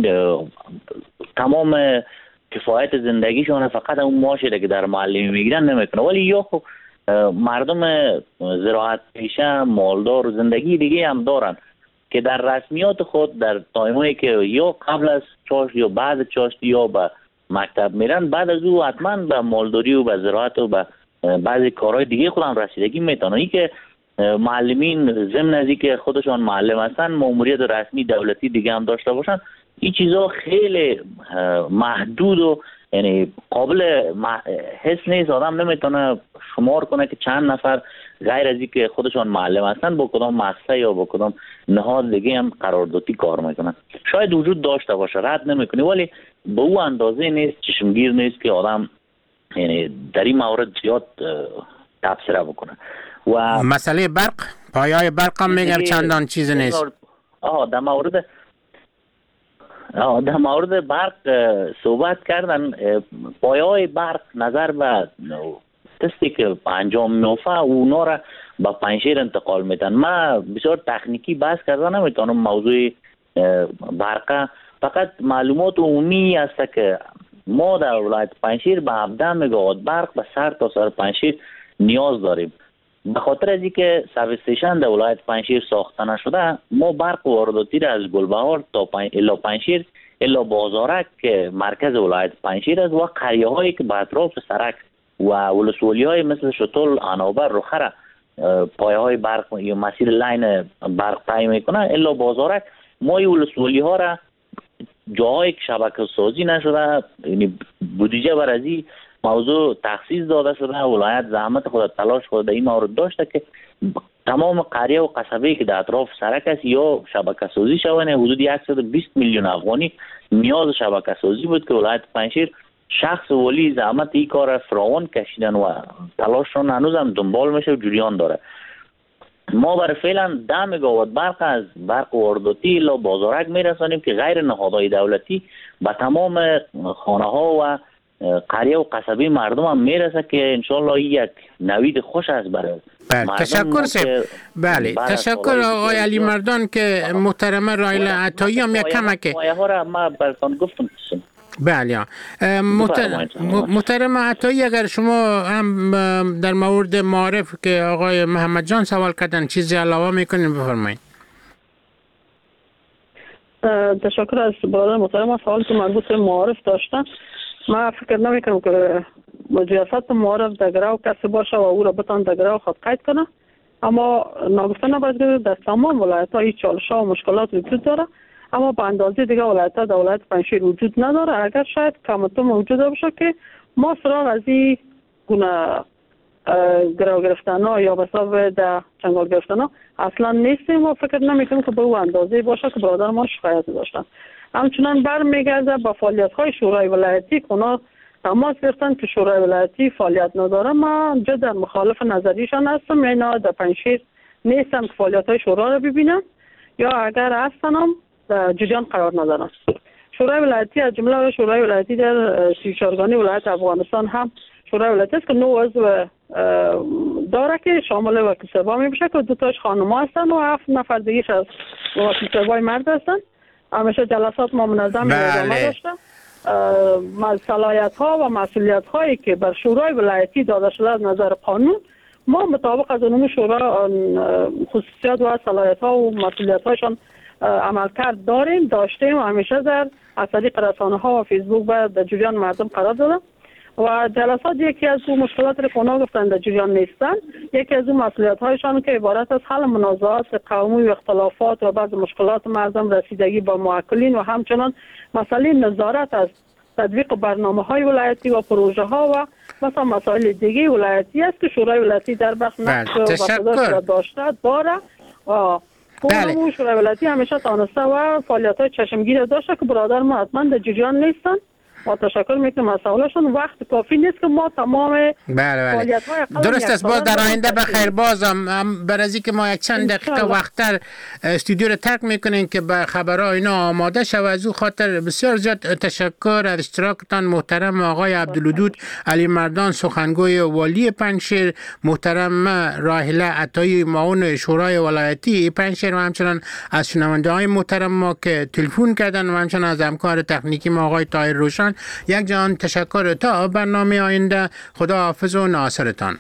تمام کفایت زندگیشون فقط اون معاشی که در معلمی میگیرن نمیکنه، ولی یا خب مردم زراعت پیشه مالدار و زندگی دیگه هم دارن که در رسمیات خود در تایمایی که یا قبل از چاشت یا بعد از چاشت یا به مکتب میرن، بعد از او حتما به مالداری و به زراعت و به بعضی کارهای دیگه خودم رسیدگی میتونن. این که معلمین ضمن از اینکه خودشان معلم هستن مأموریت رسمی دولتی دیگه هم داشته باشن، این چیزا خیلی محدود و یعنی قابل حس نیست. آدم نمیتونه شمار کنه که چند نفر غیر از اینکه خودشان معلم هستن با کدام مؤسسه یا با کدام نهاد دیگه هم قراردادی کار میکنن. شاید وجود داشته باشه، رد نمیکنه، ولی به او اندازه نیست، چشمگیر نیست که آدم یعنی در این مورد زیاد تبصره بکنه. و مسئله برق، پایه‌های برق هم میگم چندان چیز نیست. آها در مورد آها در مورد برق صحبت کردن. پایه‌های برق نظر به تستی که انجام میفته اونا را به پنجشیر انتقال میدن. من بسیار تکنیکی بحث کردن نمیتونم موضوع برق، فقط معلومات عمومی است که ما در ولایت پنجشیر به هفده مگاوات برق به سر تا سر پنجشیر نیاز داریم. به خاطر از اینکه ساب استیشن در ولایت پنجشیر ساخته نشده، ما برق وارداتی را از گلبهار تا پنج... الا پنجشیر الا بازارک که مرکز ولایت پنجشیر است و قریه هایی که به اطراف سرک و ولسوالی های مثل شتول، انابر، رخره پایه های برق یا مسیر لاین برق تعیین میکنه الا بازارک، ما این ولسوالی ها را جاهایی که شبکه سازی نشده، یعنی بودجه بر از این موضوع تخصیص داده شده، ولایت زحمت خود تلاش خود در این مورد داشته که تمام قریه و قصبه‌ای که در اطراف سرک است یا شبکه سازی شونه. حدود صد و بیست میلیون افغانی نیاز شبکه سازی بود که ولایت پنجشیر شخص ولی زحمت این کار فراوان کشیدن و تلاششون هنوز هم دنبال میشه و جریان داره. ما برای فعلا ده مگاوات برق از برق وارداتی الا بازارک میرسانیم که غیر نهادهای دولتی به تمام خانه ها و قریه و قصبه مردم هم میرسه که انشالله یک نوید خوش است برای بله. تشکر سب. بله تشکر آقای علی مردان که محترمه رایل عطایی هم یک کمکه پایه ها را ما براتون گفتم. بله محترم عطایی، اگر شما هم در مورد معارف که آقای محمد جان سوال کردن چیزی علاوه میکنین بفرمایید. تشکر از برادر محترم. سوال که مربوط به معارف داشتن، من فکر نمیکنم که مجازات معارف در گروه کسی باشه و او را بتان در گروه خود قید کنه. اما ناگفته نباید در تمام ولایت ها این چالش ها و مشکلات وجود داره، اما به اندازه دیگه ولایت ها در ولایت پنجشیر وجود نداره. اگر شاید کمتر موجود باشه که ما سراغ از این گونه گرو گرفتن ها یا به حساب در چنگال گرفتن ها اصلا نیستیم و فکر نمیکنم که به اون اندازه باشه که برادر ما شکایت داشتن. همچنان برمیگرده به فعالیت های شورای ولایتی که اونا تماس گرفتن که شورای ولایتی فعالیت نداره. من جدا مخالف نظریشان هستم، یعنی در پنجشیر نیستم که فعالیت های شورا رو ببینم، یا اگر هستنم در جریان قرار ندارم. شورای ولایتی از جمله شورای ولایتی در سی و چهارگانه ولایت افغانستان هم شورای ولایتی است که نه عضو داره که شامل وکیل صاحبا میشه که دو تاش خانم‌ها هستن و هفت نفر دیگه از وکیل صاحبای مرد هستن. همیشه جلسات ما منظم ادامه داشته. صلاحیت ها و مسئولیت هایی که بر شورای ولایتی داده شده از نظر قانون، ما مطابق از اون شورا خصوصیات و صلاحیت ها و مسئولیت هایشان عملکرد داریم داشتیم و همیشه در از طریق رسانه ها و فیسبوک و در جریان مردم قرار دادم. و جلسات یکی از اون مشکلات رو که اونا گفتن در جریان نیستن، یکی از اون مسئولیت هایشان که عبارت از حل منازعات قومی و اختلافات و بعض مشکلات مردم، رسیدگی با موکلین و همچنان مسئله نظارت از تطبیق برنامه های ولایتی و پروژه ها و مثلا مسائل دیگه ولایتی است که شورای ولایتی در بخش نقش و داشته داره و خودمون شورای ولایتی همیشه تانسته و فعالیت های چشمگیر داشته که برادر ما حتما در جریان نیستن. ما تشکر میکنم از سوالشون. وقت کافی نیست که ما تمام بله بله درست است. باز در آینده بخیر بازم بر از اینکه ما یک چند دقیقه وقتتر استودیو رو ترک میکنیم که به خبرها اینا آماده شود. از او خاطر بسیار زیاد تشکر از اشتراکتان محترم آقای عبدالودود علی مردان سخنگوی والی پنجشیر، محترم راحله عطایی معاون شورای ولایتی پنجشیر و همچنان از شنونده های محترم ما که تلفن کردن و همچنان از همکار تکنیکی ما آقای طاهر روشن. یک جان تشکر. تا برنامه آینده خدا حافظ و ناصرتان.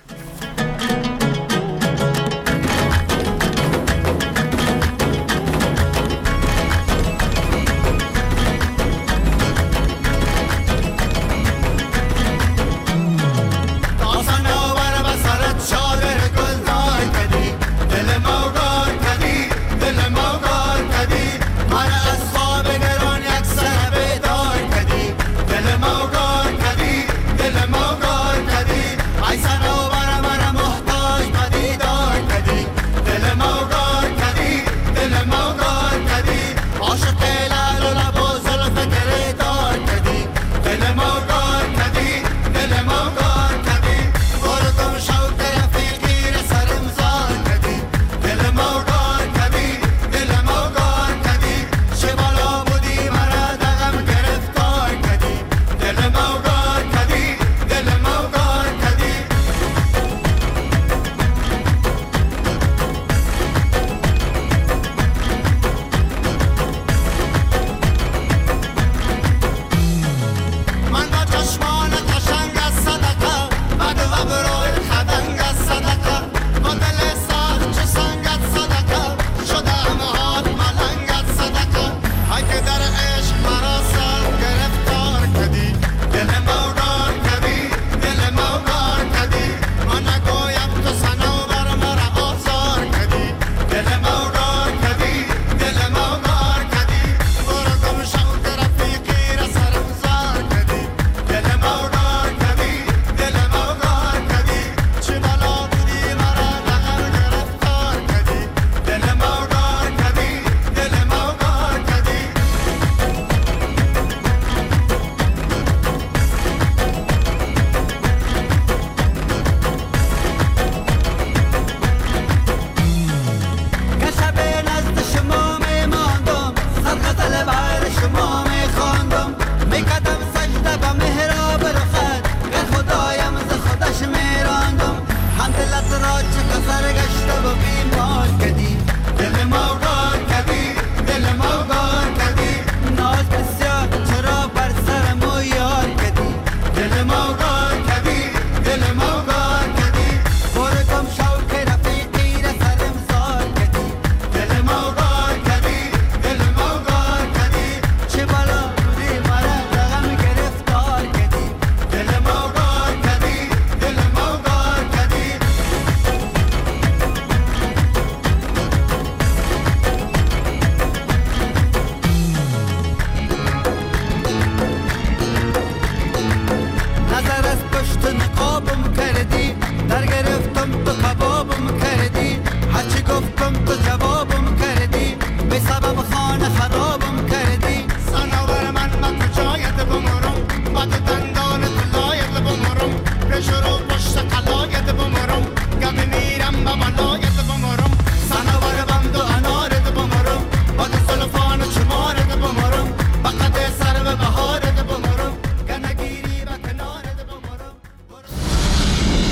کردی